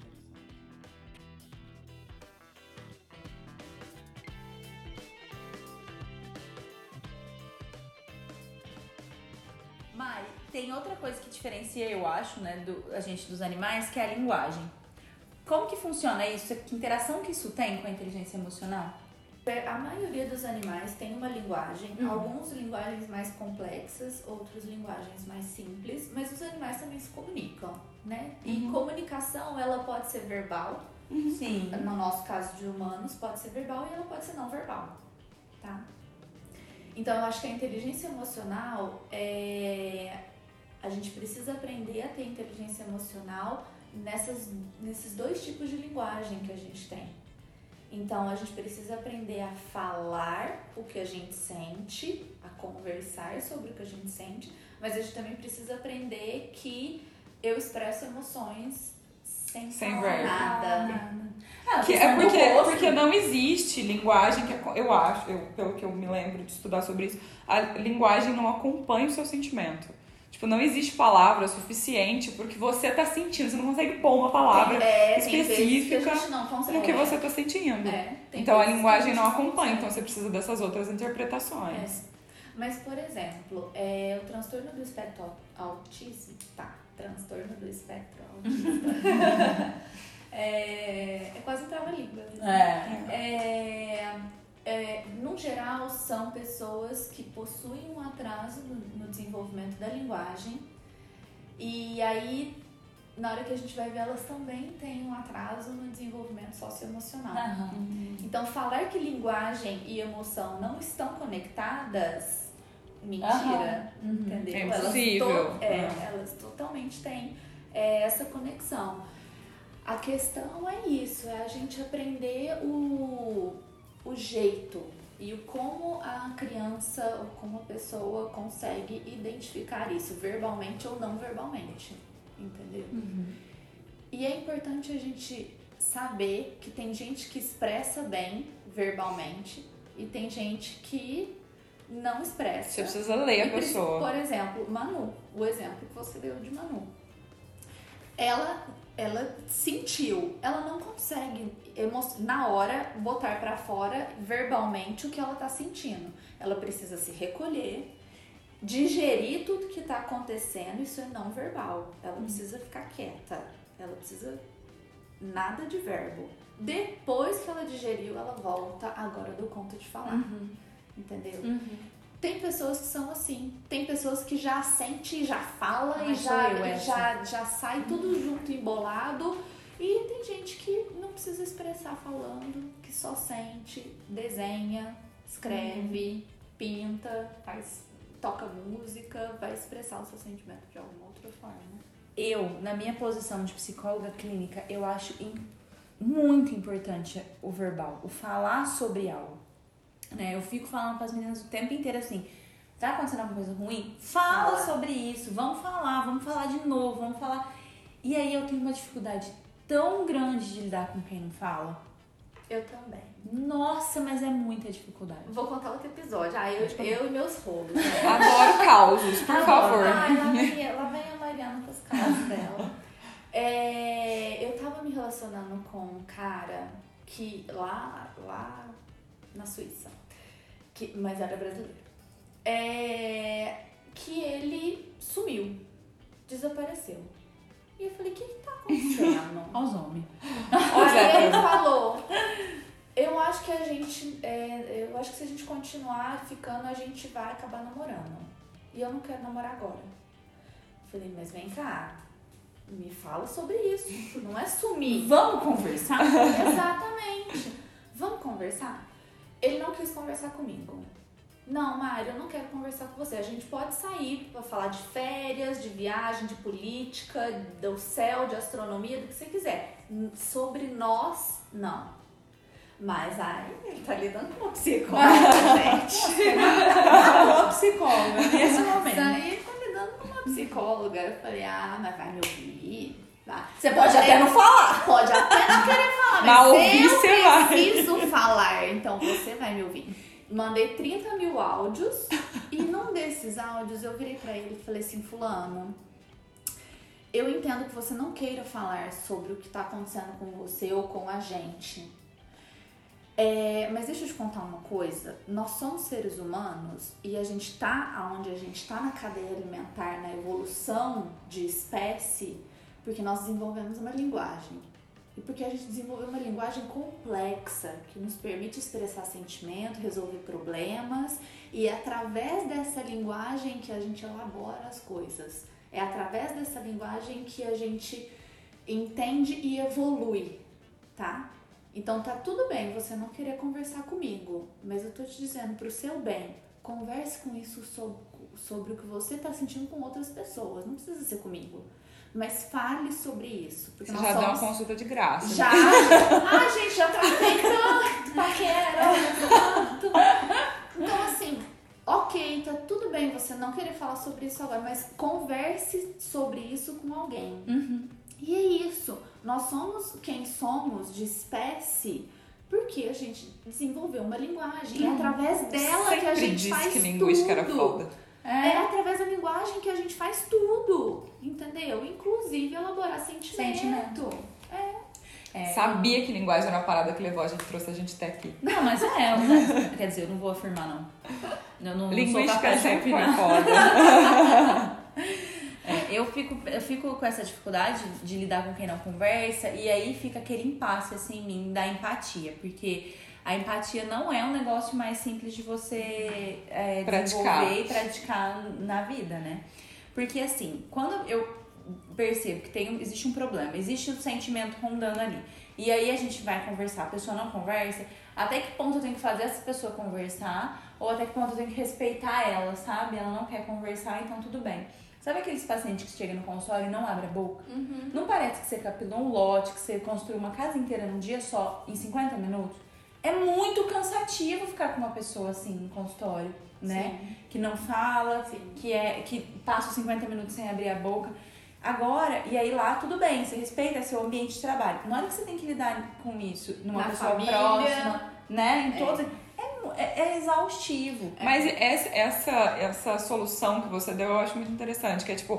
S1: interessante. Mari, tem outra coisa que diferencia, eu acho, né, a gente dos animais, que é a linguagem. Como que funciona isso? Que interação que isso tem com a inteligência emocional?
S4: A maioria dos animais tem uma linguagem, alguns linguagens mais complexas, outras linguagens mais simples, mas os animais também se comunicam, né? E comunicação, ela pode ser verbal,
S1: Sim.
S4: No nosso caso de humanos, pode ser verbal e ela pode ser não verbal, tá? Então, eu acho que a inteligência emocional, a gente precisa aprender a ter inteligência emocional nesses dois tipos de linguagem que a gente tem. Então, a gente precisa aprender a falar o que a gente sente, a conversar sobre o que a gente sente, mas a gente também precisa aprender que eu expresso emoções sem falar nada.
S2: Porque não existe linguagem que eu acho, pelo que eu me lembro de estudar sobre isso, a linguagem não acompanha o seu sentimento. Tipo, não existe palavra suficiente porque você tá sentindo. Você não consegue pôr uma palavra específica no que você tá sentindo. Então a linguagem não acompanha, então você precisa dessas outras interpretações.
S4: Mas, por exemplo, o transtorno do espectro autismo. Transtorno do espectro autista. É quase um trava-língua. No geral, são pessoas que possuem um atraso no desenvolvimento da linguagem, e aí, na hora que a gente vai ver, elas também têm um atraso no desenvolvimento socioemocional. Então, falar que linguagem e emoção não estão conectadas, mentira, entendeu?
S2: É impossível.
S4: Elas totalmente têm essa conexão. A questão é isso, é a gente aprender o jeito e como a criança ou como a pessoa consegue identificar isso, verbalmente ou não verbalmente, entendeu? E é importante a gente saber que tem gente que expressa bem verbalmente e tem gente que não expressa.
S2: Você precisa ler a pessoa.
S4: Por exemplo, Manu, o exemplo que você deu de Manu. Ela ela sentiu, ela não consegue na hora botar pra fora verbalmente o que ela tá sentindo. Ela precisa se recolher, digerir tudo que tá acontecendo, isso é não verbal. Ela precisa ficar quieta, ela precisa nada de verbo. Depois que ela digeriu, ela volta, agora eu dou conta de falar. Entendeu? Tem pessoas que são assim, tem pessoas que já sente, já fala e já sai tudo junto, embolado. E tem gente que não precisa expressar falando, que só sente, desenha, escreve, pinta, toca música, vai expressar o seu sentimento de alguma outra forma.
S1: Eu, na minha posição de psicóloga clínica, eu acho muito importante o verbal, o falar sobre algo. Né? Eu fico falando com as meninas o tempo inteiro assim, tá acontecendo alguma coisa ruim? Fala sobre isso, vamos falar de novo, vamos falar. E aí eu tenho uma dificuldade tão grande de lidar com quem não fala.
S4: Eu também.
S1: Nossa, mas é muita dificuldade.
S4: Vou contar outro episódio. Eu e meus rolos. Né?
S2: Adoro causos, por favor.
S4: Ai, lá vem a Mariana com os causos dela. Eu tava me relacionando com um cara que lá na Suíça, mas era brasileiro, que ele sumiu, desapareceu. E eu falei, o que tá acontecendo?
S1: Olha os homens.
S4: Aí ele falou, eu acho que se a gente continuar ficando, a gente vai acabar namorando. E eu não quero namorar agora. Eu falei, mas vem cá, me fala sobre isso, não é sumir.
S1: Vamos conversar?
S4: Exatamente. Vamos conversar? Ele não quis conversar comigo. Não, Mari, eu não quero conversar com você. A gente pode sair pra falar de férias, de viagem, de política, do céu, de astronomia, do que você quiser. Sobre nós, não. Mas aí ele tá lidando com uma psicóloga, gente.
S1: Uma psicóloga nesse momento.
S4: Aí ele tá lidando com uma psicóloga. Eu falei, mas vai me ouvir?
S1: Você pode até não falar.
S4: Pode até não querer falar, mas eu preciso falar, então você vai me ouvir. Mandei 30 mil áudios e num desses áudios eu virei pra ele e falei assim, fulano, eu entendo que você não queira falar sobre o que tá acontecendo com você ou com a gente. Mas deixa eu te contar uma coisa, nós somos seres humanos e a gente tá onde a gente tá na cadeia alimentar, na evolução de espécie, porque nós desenvolvemos uma linguagem. E porque a gente desenvolveu uma linguagem complexa, que nos permite expressar sentimento, resolver problemas. E é através dessa linguagem que a gente elabora as coisas. É através dessa linguagem que a gente entende e evolui, tá? Então tá tudo bem você não querer conversar comigo, mas eu tô te dizendo pro seu bem, converse com isso sobre o que você tá sentindo com outras pessoas, não precisa ser comigo. Mas fale sobre isso. Porque
S2: você já deu uma consulta de graça.
S4: Já. Ai, gente, já tratei tanto. Paquera, tanto. Então, assim, ok, tá tudo bem você não querer falar sobre isso agora, mas converse sobre isso com alguém. E é isso. Nós somos quem somos de espécie porque a gente desenvolveu uma linguagem. É através dela
S2: sempre
S4: que a gente faz tudo.
S2: Sempre disse que linguística era foda.
S4: É através da linguagem que a gente faz tudo, entendeu? Inclusive elaborar sentimento.
S2: Sabia que linguagem era uma parada que levou a gente, trouxe a gente até aqui.
S1: Não, mas quer dizer, eu não vou afirmar, não. Eu não
S2: linguística
S1: sou capaz de
S2: sempre foi
S1: opinar.
S2: foda.
S1: Eu fico com essa dificuldade de lidar com quem não conversa, e aí fica aquele impasse assim em mim da empatia, porque a empatia não é um negócio mais simples de você desenvolver e praticar na vida, né? Porque assim, quando eu percebo que existe um problema, existe um sentimento rondando ali, e aí a gente vai conversar, a pessoa não conversa, até que ponto eu tenho que fazer essa pessoa conversar, ou até que ponto eu tenho que respeitar ela, sabe? Ela não quer conversar, então tudo bem. Sabe aqueles pacientes que chegam no consultório e não abrem a boca? Não parece que você capilou um lote, que você construiu uma casa inteira num dia só, em 50 minutos? É muito cansativo ficar com uma pessoa assim no consultório, né? Sim. Que não fala, que passa os 50 minutos sem abrir a boca. Agora, e aí lá tudo bem, você respeita seu ambiente de trabalho. Na hora que você tem que lidar com isso, numa pessoa família, próxima, né? Em todos, é exaustivo.
S2: Mas essa solução que você deu eu acho muito interessante, que é tipo,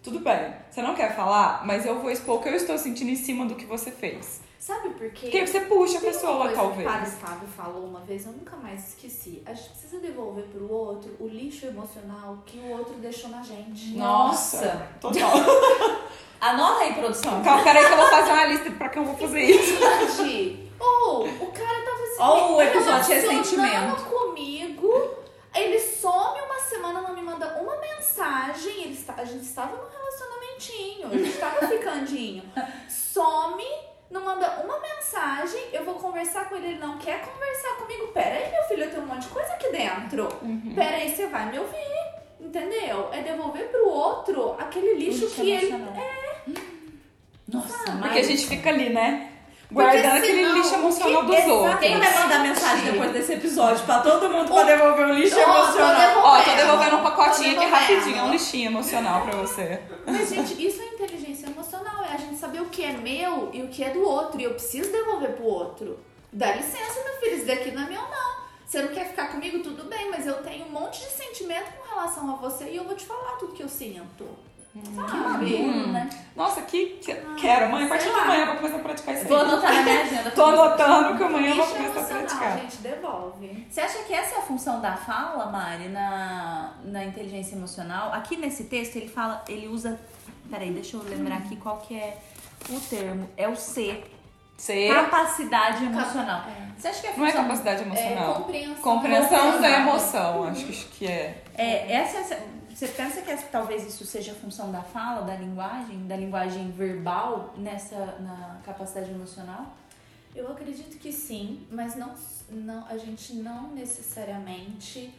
S2: Tudo bem, você não quer falar, mas eu vou expor o que eu estou sentindo em cima do que você fez.
S4: Sabe por quê?
S2: Porque você puxa a pessoa, talvez.
S4: O Padre Fábio falou uma vez, eu nunca mais esqueci. A gente precisa devolver pro outro o lixo emocional que o outro deixou na gente.
S1: Nossa!
S2: Total.
S1: Anota aí, produção.
S2: Calma, peraí que eu vou fazer uma lista pra que eu vou fazer isso.
S4: Ou o cara tava assim,
S1: Ou o episódio de ressentimento
S4: comigo, ele some uma semana, não me manda uma mensagem, a gente estava num relacionamentinho, a gente tava ficandinho, some, não manda uma mensagem, eu vou conversar com ele não quer conversar comigo. Pera aí, meu filho, eu tenho um monte de coisa aqui dentro. Pera aí, você vai me ouvir, entendeu? É devolver pro outro aquele lixo que
S1: emocional.
S4: ele...
S1: Nossa,
S2: Porque a gente fica ali, né? Guardando aquele lixo emocional dos outros.
S1: Quem vai mandar mensagem depois desse episódio pra todo mundo pra devolver o lixo emocional?
S2: Ó, tô devolvendo um pacotinho aqui rapidinho, é um lixinho emocional pra você.
S4: Mas, gente, isso é inteligência emocional, é a gente saber o que é meu e o que é do outro. E eu preciso devolver pro outro. Dá licença, meu filho, isso daqui não é meu, não. Você não quer ficar comigo, tudo bem, mas eu tenho um monte de sentimento com relação a você e eu vou te falar tudo que eu sinto. Sabe?
S1: Né?
S2: Nossa, quero. Mãe, a partir de amanhã eu vou começar a praticar isso aí.
S1: Vou anotar na minha agenda.
S2: Tô anotando que amanhã eu vou
S4: Lixo
S2: começar a
S4: emocional,
S2: praticar.
S4: gente, devolve.
S1: Você acha que essa é a função da fala, Mari, na inteligência emocional? Aqui nesse texto ele fala, ele usa... Peraí, deixa eu lembrar aqui qual que é o termo. É o C. Capacidade emocional. Você acha que a função...
S2: Não é capacidade emocional.
S4: Compreensão
S2: da emoção, acho que é.
S1: Você pensa que talvez isso seja a função da fala, da linguagem verbal na capacidade emocional?
S4: Eu acredito que sim, mas não, a gente não necessariamente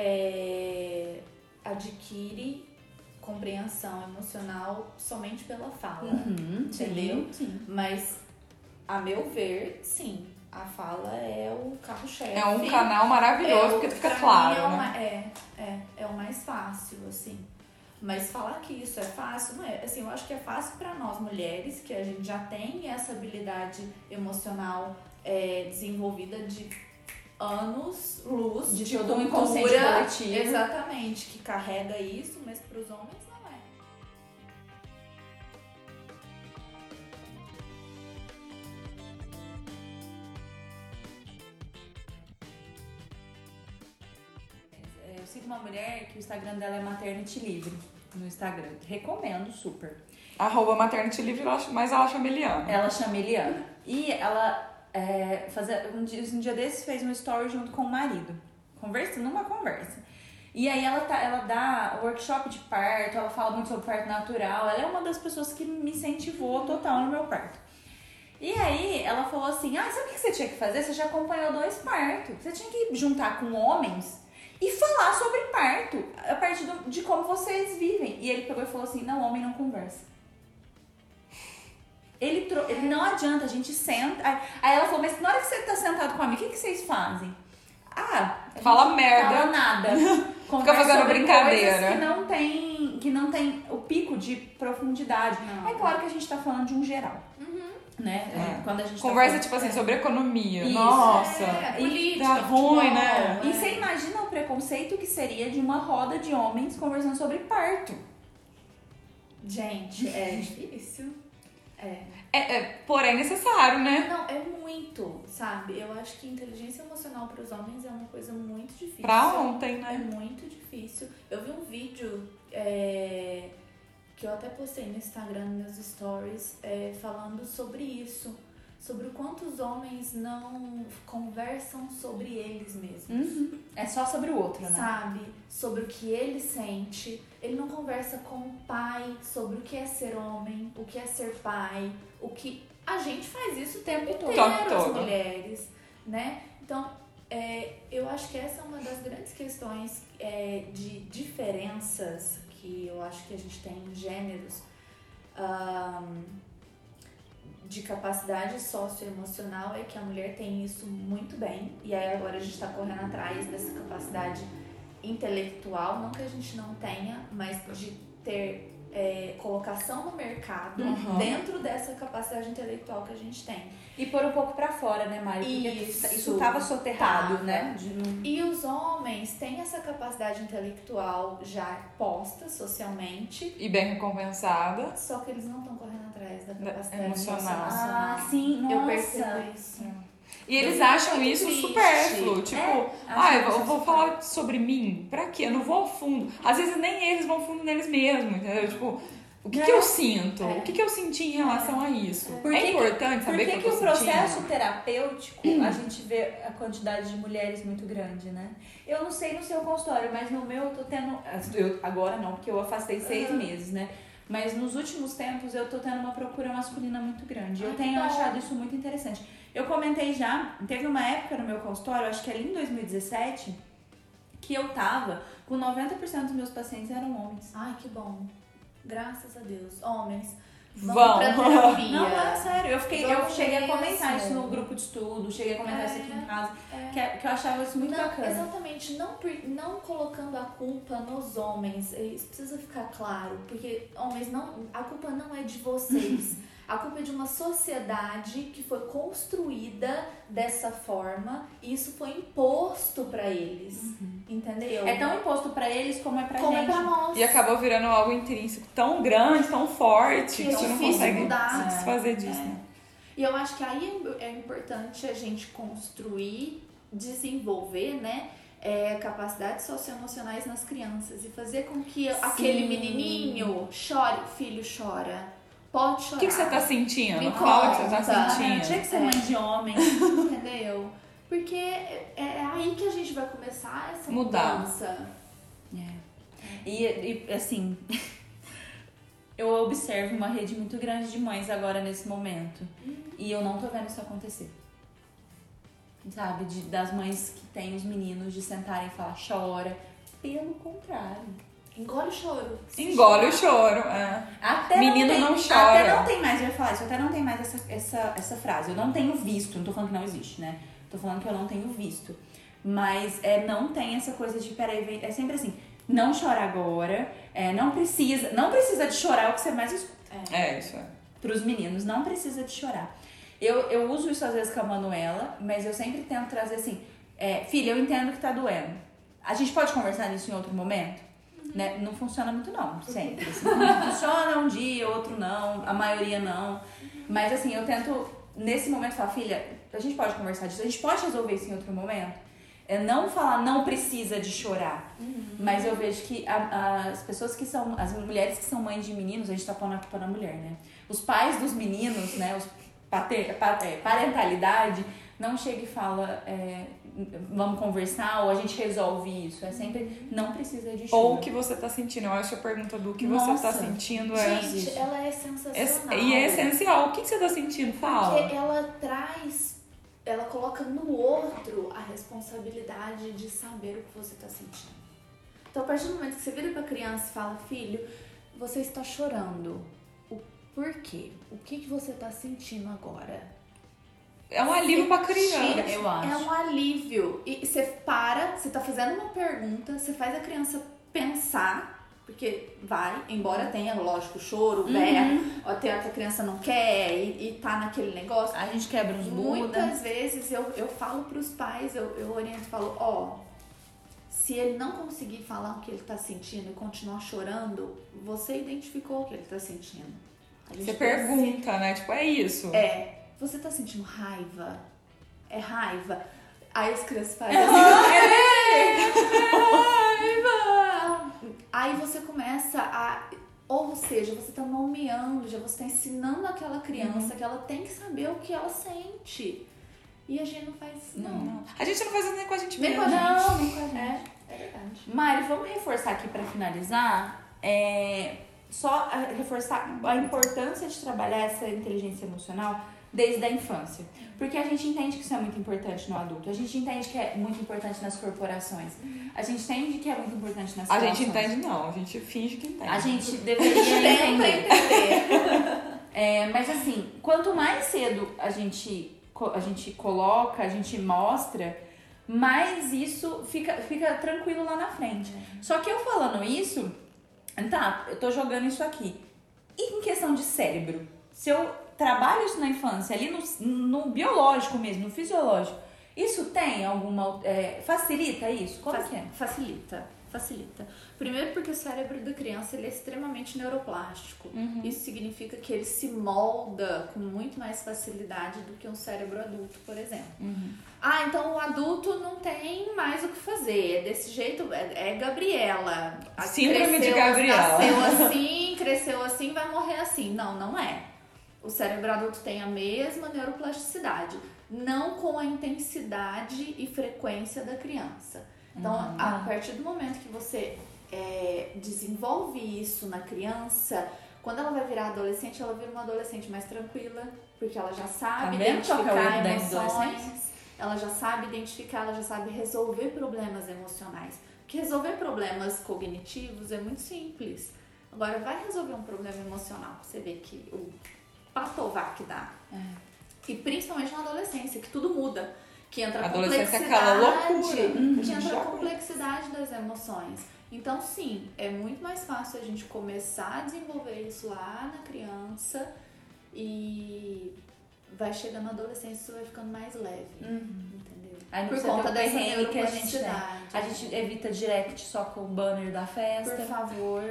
S4: adquire compreensão emocional somente pela fala, entendeu?
S1: Sim.
S4: Mas, a meu ver, sim, a fala é o carro-chefe.
S2: É um canal maravilhoso, porque fica claro, né?
S4: É o mais fácil, assim. Mas falar que isso é fácil, não é. Assim, eu acho que é fácil para nós mulheres, que a gente já tem essa habilidade emocional desenvolvida de anos, luz,
S1: de
S4: todo
S1: um inconsciente coletivo.
S4: Exatamente, que carrega isso, mas para os homens não é.
S1: Eu sigo uma mulher que o Instagram dela é Maternity Livre no Instagram. Recomendo super.
S2: @Maternity Livre, mas ela chama Eliana.
S1: Ela chama Eliana. E ela um dia desses fez um story junto com o marido. Numa conversa. E aí ela dá workshop de parto, ela fala muito sobre parto natural. Ela é uma das pessoas que me incentivou total no meu parto. E aí ela falou assim, sabe o que você tinha que fazer? Você já acompanhou 2 partos. Você tinha que juntar com homens e falar sobre parto, a partir de como vocês vivem. E ele pegou e falou assim, não, homem não conversa. Ele não adianta, a gente senta. Aí ela falou, mas na hora que você tá sentado com a amiga, o que vocês fazem?
S2: Fala merda.
S1: Fala nada.
S2: Fica fazendo brincadeira.
S1: Que não tem o pico de profundidade.
S4: Não.
S1: É claro que a gente tá falando de um geral. Né? Quando a gente
S2: conversa,
S1: tá falando,
S2: sobre economia.
S1: Isso.
S2: Nossa.
S4: Política,
S2: tá ruim,
S4: futebol,
S2: né?
S1: E você imagina o preconceito que seria de uma roda de homens conversando sobre parto.
S4: Gente, é difícil.
S2: Porém necessário, né?
S4: Não, é muito, sabe? Eu acho que inteligência emocional para os homens é uma coisa muito difícil.
S2: Pra ontem,
S4: É
S2: né?
S4: muito difícil. Eu vi um vídeo que eu até postei no Instagram, nos stories, falando sobre isso. Sobre o quanto os homens não conversam sobre eles mesmos.
S1: É só sobre o outro, né?
S4: Sabe? Sobre o que ele sente. Ele não conversa com o pai sobre o que é ser homem, o que é ser pai, o que... A gente faz isso o tempo inteiro, as mulheres, né? Então, eu acho que essa é uma das grandes questões de diferenças que eu acho que a gente tem em gêneros, de capacidade socioemocional, é que a mulher tem isso muito bem, e aí agora a gente tá correndo atrás dessa capacidade intelectual, não que a gente não tenha, mas de ter colocação no mercado dentro dessa capacidade intelectual que a gente tem.
S1: E pôr um pouco pra fora, né, Mari? Porque isso tava soterrado, né?
S4: E os homens têm essa capacidade intelectual já posta socialmente.
S2: E bem recompensada.
S4: Só que eles não estão correndo atrás da capacidade
S2: emocional.
S1: Ah, sim, nossa.
S4: Eu percebo isso.
S2: E eles acham isso
S4: triste.
S2: supérfluo. Tipo, eu vou falar sobre mim? Pra quê? Eu não vou ao fundo. Às vezes nem eles vão ao fundo neles mesmos, entendeu? Tipo, o que eu sinto? O que eu senti em relação a isso? É importante saber
S1: que
S2: o que eu tô
S1: o processo
S2: sentindo?
S1: terapêutico, a gente vê a quantidade de mulheres muito grande, né? Eu não sei no seu consultório, mas no meu eu tô tendo... agora não, porque eu afastei 6 meses, né? Mas nos últimos tempos eu tô tendo uma procura masculina muito grande. Eu tenho achado isso muito interessante. Eu comentei já, teve uma época no meu consultório, acho que ali em 2017, que eu tava com 90% dos meus pacientes eram homens.
S4: Ai, que bom. Graças a Deus. Homens,
S2: vão
S4: pra terapia.
S1: Não, é sério. Eu cheguei a comentar
S4: mesmo.
S1: isso no grupo de estudo, cheguei a comentar isso aqui em casa, que eu achava isso muito bacana.
S4: Exatamente, não colocando a culpa nos homens. Isso precisa ficar claro, porque homens, a culpa não é de vocês. A culpa é de uma sociedade que foi construída dessa forma e isso foi imposto pra eles. Entendeu?
S1: É tão imposto pra eles como é pra gente.
S4: É pra nós.
S2: E acabou virando algo intrínseco tão grande, tão forte, que você não consegue
S4: mudar.
S2: se desfazer disso, né?
S4: E eu acho que aí é importante a gente construir, desenvolver, né? Capacidades socioemocionais nas crianças e fazer com que aquele menininho chore, o filho chora. Pode chorar.
S2: O que você tá sentindo?
S4: Me
S2: Fala o que você
S4: conta.
S2: tá sentindo.
S1: Tinha que ser mãe de homem.
S4: Entendeu? Porque é aí que a gente vai começar essa mudança.
S1: E assim, eu observo uma rede muito grande de mães agora nesse momento. E eu não tô vendo isso acontecer. Sabe? Das mães que têm os meninos de sentarem e falar, chora. Pelo contrário.
S4: Engole o choro.
S2: Engole o choro,
S1: Até
S2: menino não chora.
S1: Até não tem mais, eu ia falar isso, até não tem mais essa frase. Eu não tenho visto, não tô falando que não existe, né? Tô falando que eu não tenho visto. Mas não tem essa coisa de, peraí, é sempre assim, não chora agora, não precisa de chorar, é o que você mais escuta.
S2: Isso é.
S1: Pros meninos, não precisa de chorar. Eu uso isso às vezes com a Manuela, mas eu sempre tento trazer assim, filha, eu entendo que tá doendo. A gente pode conversar nisso em outro momento? Né? Não funciona muito não, sempre. Assim, funciona um dia, outro não, a maioria não. Mas assim, eu tento, nesse momento, falar, filha, a gente pode conversar disso, a gente pode resolver isso em outro momento? Não falar, não precisa de chorar. Mas eu vejo que as pessoas que são, as mulheres que são mães de meninos, a gente tá pondo a culpa na mulher, né? Os pais dos meninos, né, parentalidade, não chega e fala, vamos conversar ou a gente resolve isso. É sempre, não precisa de choro.
S2: Ou o que você tá sentindo. Eu acho que a pergunta do que você tá sentindo
S4: Gente, ela é sensacional.
S2: E é essencial. O que você tá sentindo? Fala.
S4: Porque ela coloca no outro a responsabilidade de saber o que você tá sentindo. Então, a partir do momento que você vira pra criança e fala, filho, você está chorando. Por quê? O que você tá sentindo agora?
S2: É um alívio pra criança,
S1: eu acho.
S4: É um alívio. E você você tá fazendo uma pergunta, você faz a criança pensar, porque embora tenha, lógico, choro, berro, até a criança não quer e tá naquele negócio.
S1: A gente quebra os
S4: Muitas vezes eu falo pros pais, eu oriento e falo, se ele não conseguir falar o que ele tá sentindo e continuar chorando, você identificou o que ele tá sentindo.
S2: Você pergunta, né? Tipo, é isso.
S4: Você tá sentindo raiva? É raiva? Aí as crianças fazem assim. Raiva! Aí você começa ou seja, você tá nomeando, você tá ensinando aquela criança que ela tem que saber o que ela sente. E a gente não faz não.
S2: A gente não faz isso nem com a gente
S4: Nem
S2: mesmo.
S4: com a gente.
S1: Não, nem com a gente.
S4: É verdade.
S1: Mari, vamos reforçar aqui pra finalizar. Só reforçar a importância de trabalhar essa inteligência emocional desde a infância. Porque a gente entende que isso é muito importante no adulto. A gente entende que é muito importante nas corporações. A gente entende que é muito importante nas
S2: A
S1: relações.
S2: gente entende não, a gente finge que entende.
S1: A gente deveria entender. Mas assim, quanto mais cedo a gente coloca, a gente mostra, mais isso fica tranquilo lá na frente. Só que eu falando isso, Tá, eu tô jogando isso aqui. E em questão de cérebro? Se eu trabalho isso na infância, ali no biológico mesmo, no fisiológico, isso tem alguma... facilita isso? Como que é?
S4: Facilita. Primeiro porque o cérebro da criança ele é extremamente neuroplástico. Isso significa que ele se molda com muito mais facilidade do que um cérebro adulto, por exemplo. Então o adulto não tem mais o que fazer. É desse jeito, é Gabriela.
S2: Síndrome de Gabriela.
S4: Nasceu assim, cresceu assim, vai morrer assim. Não é. O cérebro adulto tem a mesma neuroplasticidade, não com a intensidade e frequência da criança. Então, a partir do momento que você desenvolve isso na criança, quando ela vai virar adolescente, ela vira uma adolescente mais tranquila, porque ela já sabe identificar emoções, ela já sabe identificar, ela já sabe resolver problemas emocionais. Porque resolver problemas cognitivos é muito simples. Agora, vai resolver um problema emocional, você vê que o patovac dá. E principalmente na adolescência, que tudo muda. Que entra a complexidade,
S2: aquela loucura.
S4: que entra a complexidade das emoções. Então, sim, é muito mais fácil a gente começar a desenvolver isso lá na criança e vai chegando na adolescência, isso vai ficando mais leve. Entendeu?
S1: Aí
S4: por conta dessa
S1: que a gente evita direct só com o banner da festa.
S4: Por favor.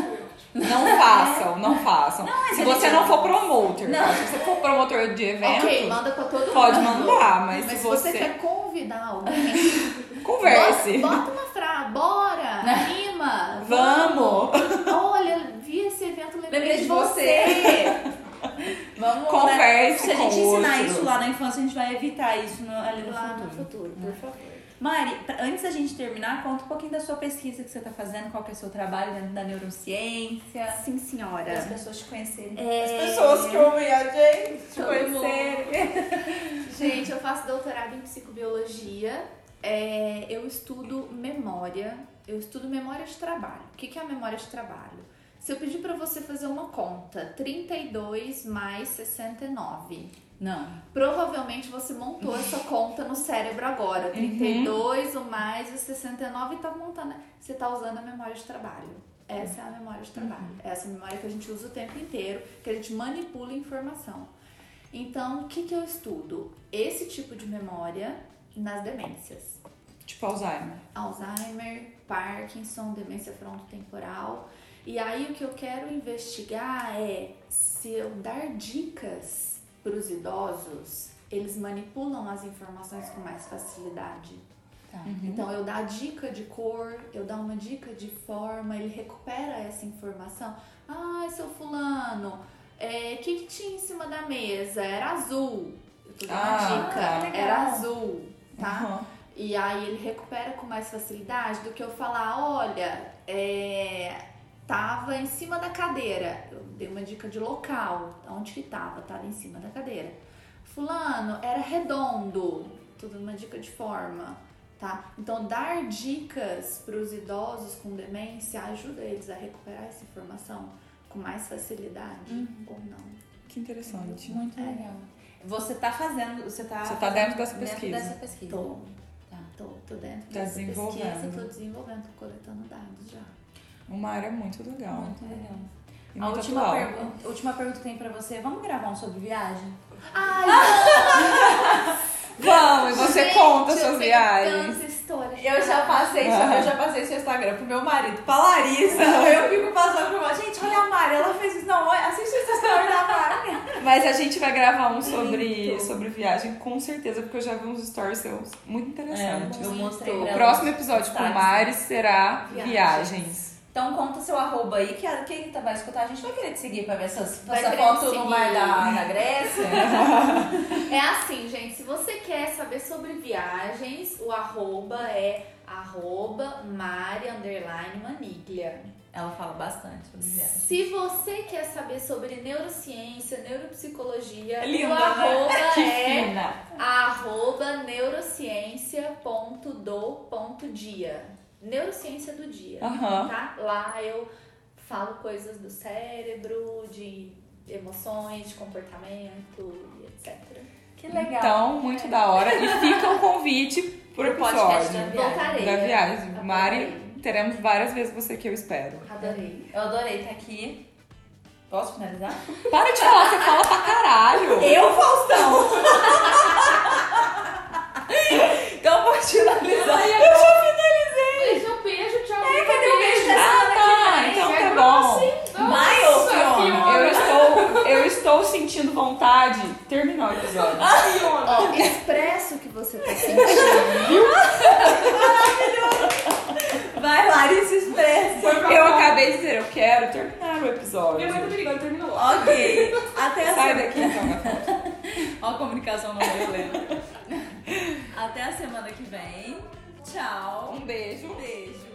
S2: Não façam. Se você não for promotor, se você for promotor de evento,
S4: manda pra todo mundo.
S2: Pode mandar, mas
S4: se você quer convidar alguém,
S2: converse.
S4: Bota uma frase, bora, anima,
S2: vamos.
S4: Olha, vi esse evento, lembrei de você.
S1: Vamos
S2: converse.
S1: Se a gente ensinar isso lá na infância, a gente vai evitar isso ali
S4: no futuro. Por favor.
S1: Mari, antes da gente terminar, conta um pouquinho da sua pesquisa que você está fazendo, qual que é o seu trabalho dentro da neurociência.
S4: Sim, senhora.
S1: Para as pessoas te conhecerem.
S5: As pessoas que ouvem a gente te conhecerem.
S4: Gente, eu faço doutorado em psicobiologia. Eu estudo memória. Eu estudo memória de trabalho. O que é a memória de trabalho? Se eu pedir pra você fazer uma conta, 32 mais 69.
S1: Não.
S4: Provavelmente você montou essa conta no cérebro agora. 32, o mais, o 69 e tá montando. Você tá usando a memória de trabalho. Essa é a memória de trabalho. Essa é a memória que a gente usa o tempo inteiro, que a gente manipula informação. Então, o que eu estudo? Esse tipo de memória nas demências.
S2: Tipo Alzheimer.
S4: Alzheimer, Parkinson, demência frontotemporal. E aí o que eu quero investigar é se eu dar dicas para os idosos, eles manipulam as informações com mais facilidade. Então eu dar dica de cor, eu dar uma dica de forma, ele recupera essa informação. Seu fulano, que tinha em cima da mesa? Era azul. Eu tô dando uma dica, era azul, tá? E aí ele recupera com mais facilidade do que eu falar, olha, tava em cima da cadeira. Eu dei uma dica de local. Onde que tava? Tava em cima da cadeira. Fulano, era redondo. Tudo uma dica de forma, tá? Então, dar dicas para os idosos com demência ajuda eles a recuperar essa informação com mais facilidade ou não.
S2: Que interessante.
S1: Muito legal. Você tá fazendo... Você tá
S2: dentro dessa pesquisa.
S4: Tô dentro dessa pesquisa e tô desenvolvendo, tô coletando dados já.
S2: Uma área muito legal.
S1: Muito legal.
S2: E
S1: A
S2: muito
S1: última pergunta que tem pra você. Vamos gravar um sobre viagem?
S2: Vamos, e você conta suas viagens.
S1: Eu já passei seu Instagram pro meu marido, pra Larissa. Eu fico passando pro meu... Gente, olha a Mari, ela fez isso. Não, assiste essa história da Mari.
S2: Mas a gente vai gravar um sobre viagem, com certeza, porque eu já vi uns stories seus muito interessantes.
S1: Eu mostrei.
S2: O próximo episódio com Mari será viagens.
S1: Então conta seu arroba aí, que quem vai escutar, a gente vai querer te seguir pra ver essa
S4: Vai
S1: foto no mar da Grécia.
S4: É assim, gente, se você quer saber sobre viagens, o arroba é @Mari_Maniglia.
S1: Ela fala bastante sobre viagem.
S4: Se você quer saber sobre neurociência, neuropsicologia,
S2: linda,
S4: o arroba
S2: né?
S4: @neurociência.do.dia. Neurociência do dia, tá? Lá eu falo coisas do cérebro, de emoções, de comportamento e etc.
S1: Que legal.
S2: Então, muito da hora. E fica o convite pro episódio
S4: Voltarei.
S2: da viagem. Mari teremos várias vezes você que eu espero.
S1: Adorei. Eu adorei estar aqui. Posso finalizar?
S2: Para de falar, você fala pra caralho.
S1: Eu, Faustão! Então pode finalizar.
S2: Eu já finalizei.
S6: Esse é um beijo, tchau.
S1: Cadê o beijo da semana que vem?
S2: Então tá bom.
S1: Vai, ô Fiona!
S2: Eu estou sentindo vontade. Terminou o episódio.
S4: Ó, expressa o que você tá sentindo.
S1: Vai, Larissa, expressa.
S2: Eu acabei de dizer, eu quero terminar o episódio.
S6: Minha mãe tá brigando, terminou.
S1: Ok. Até a
S2: Sai
S1: semana.
S2: daqui então, Rafael.
S1: Ó a comunicação não violenta. Até a semana que vem. Tchau.
S2: Um beijo.
S1: Beijo.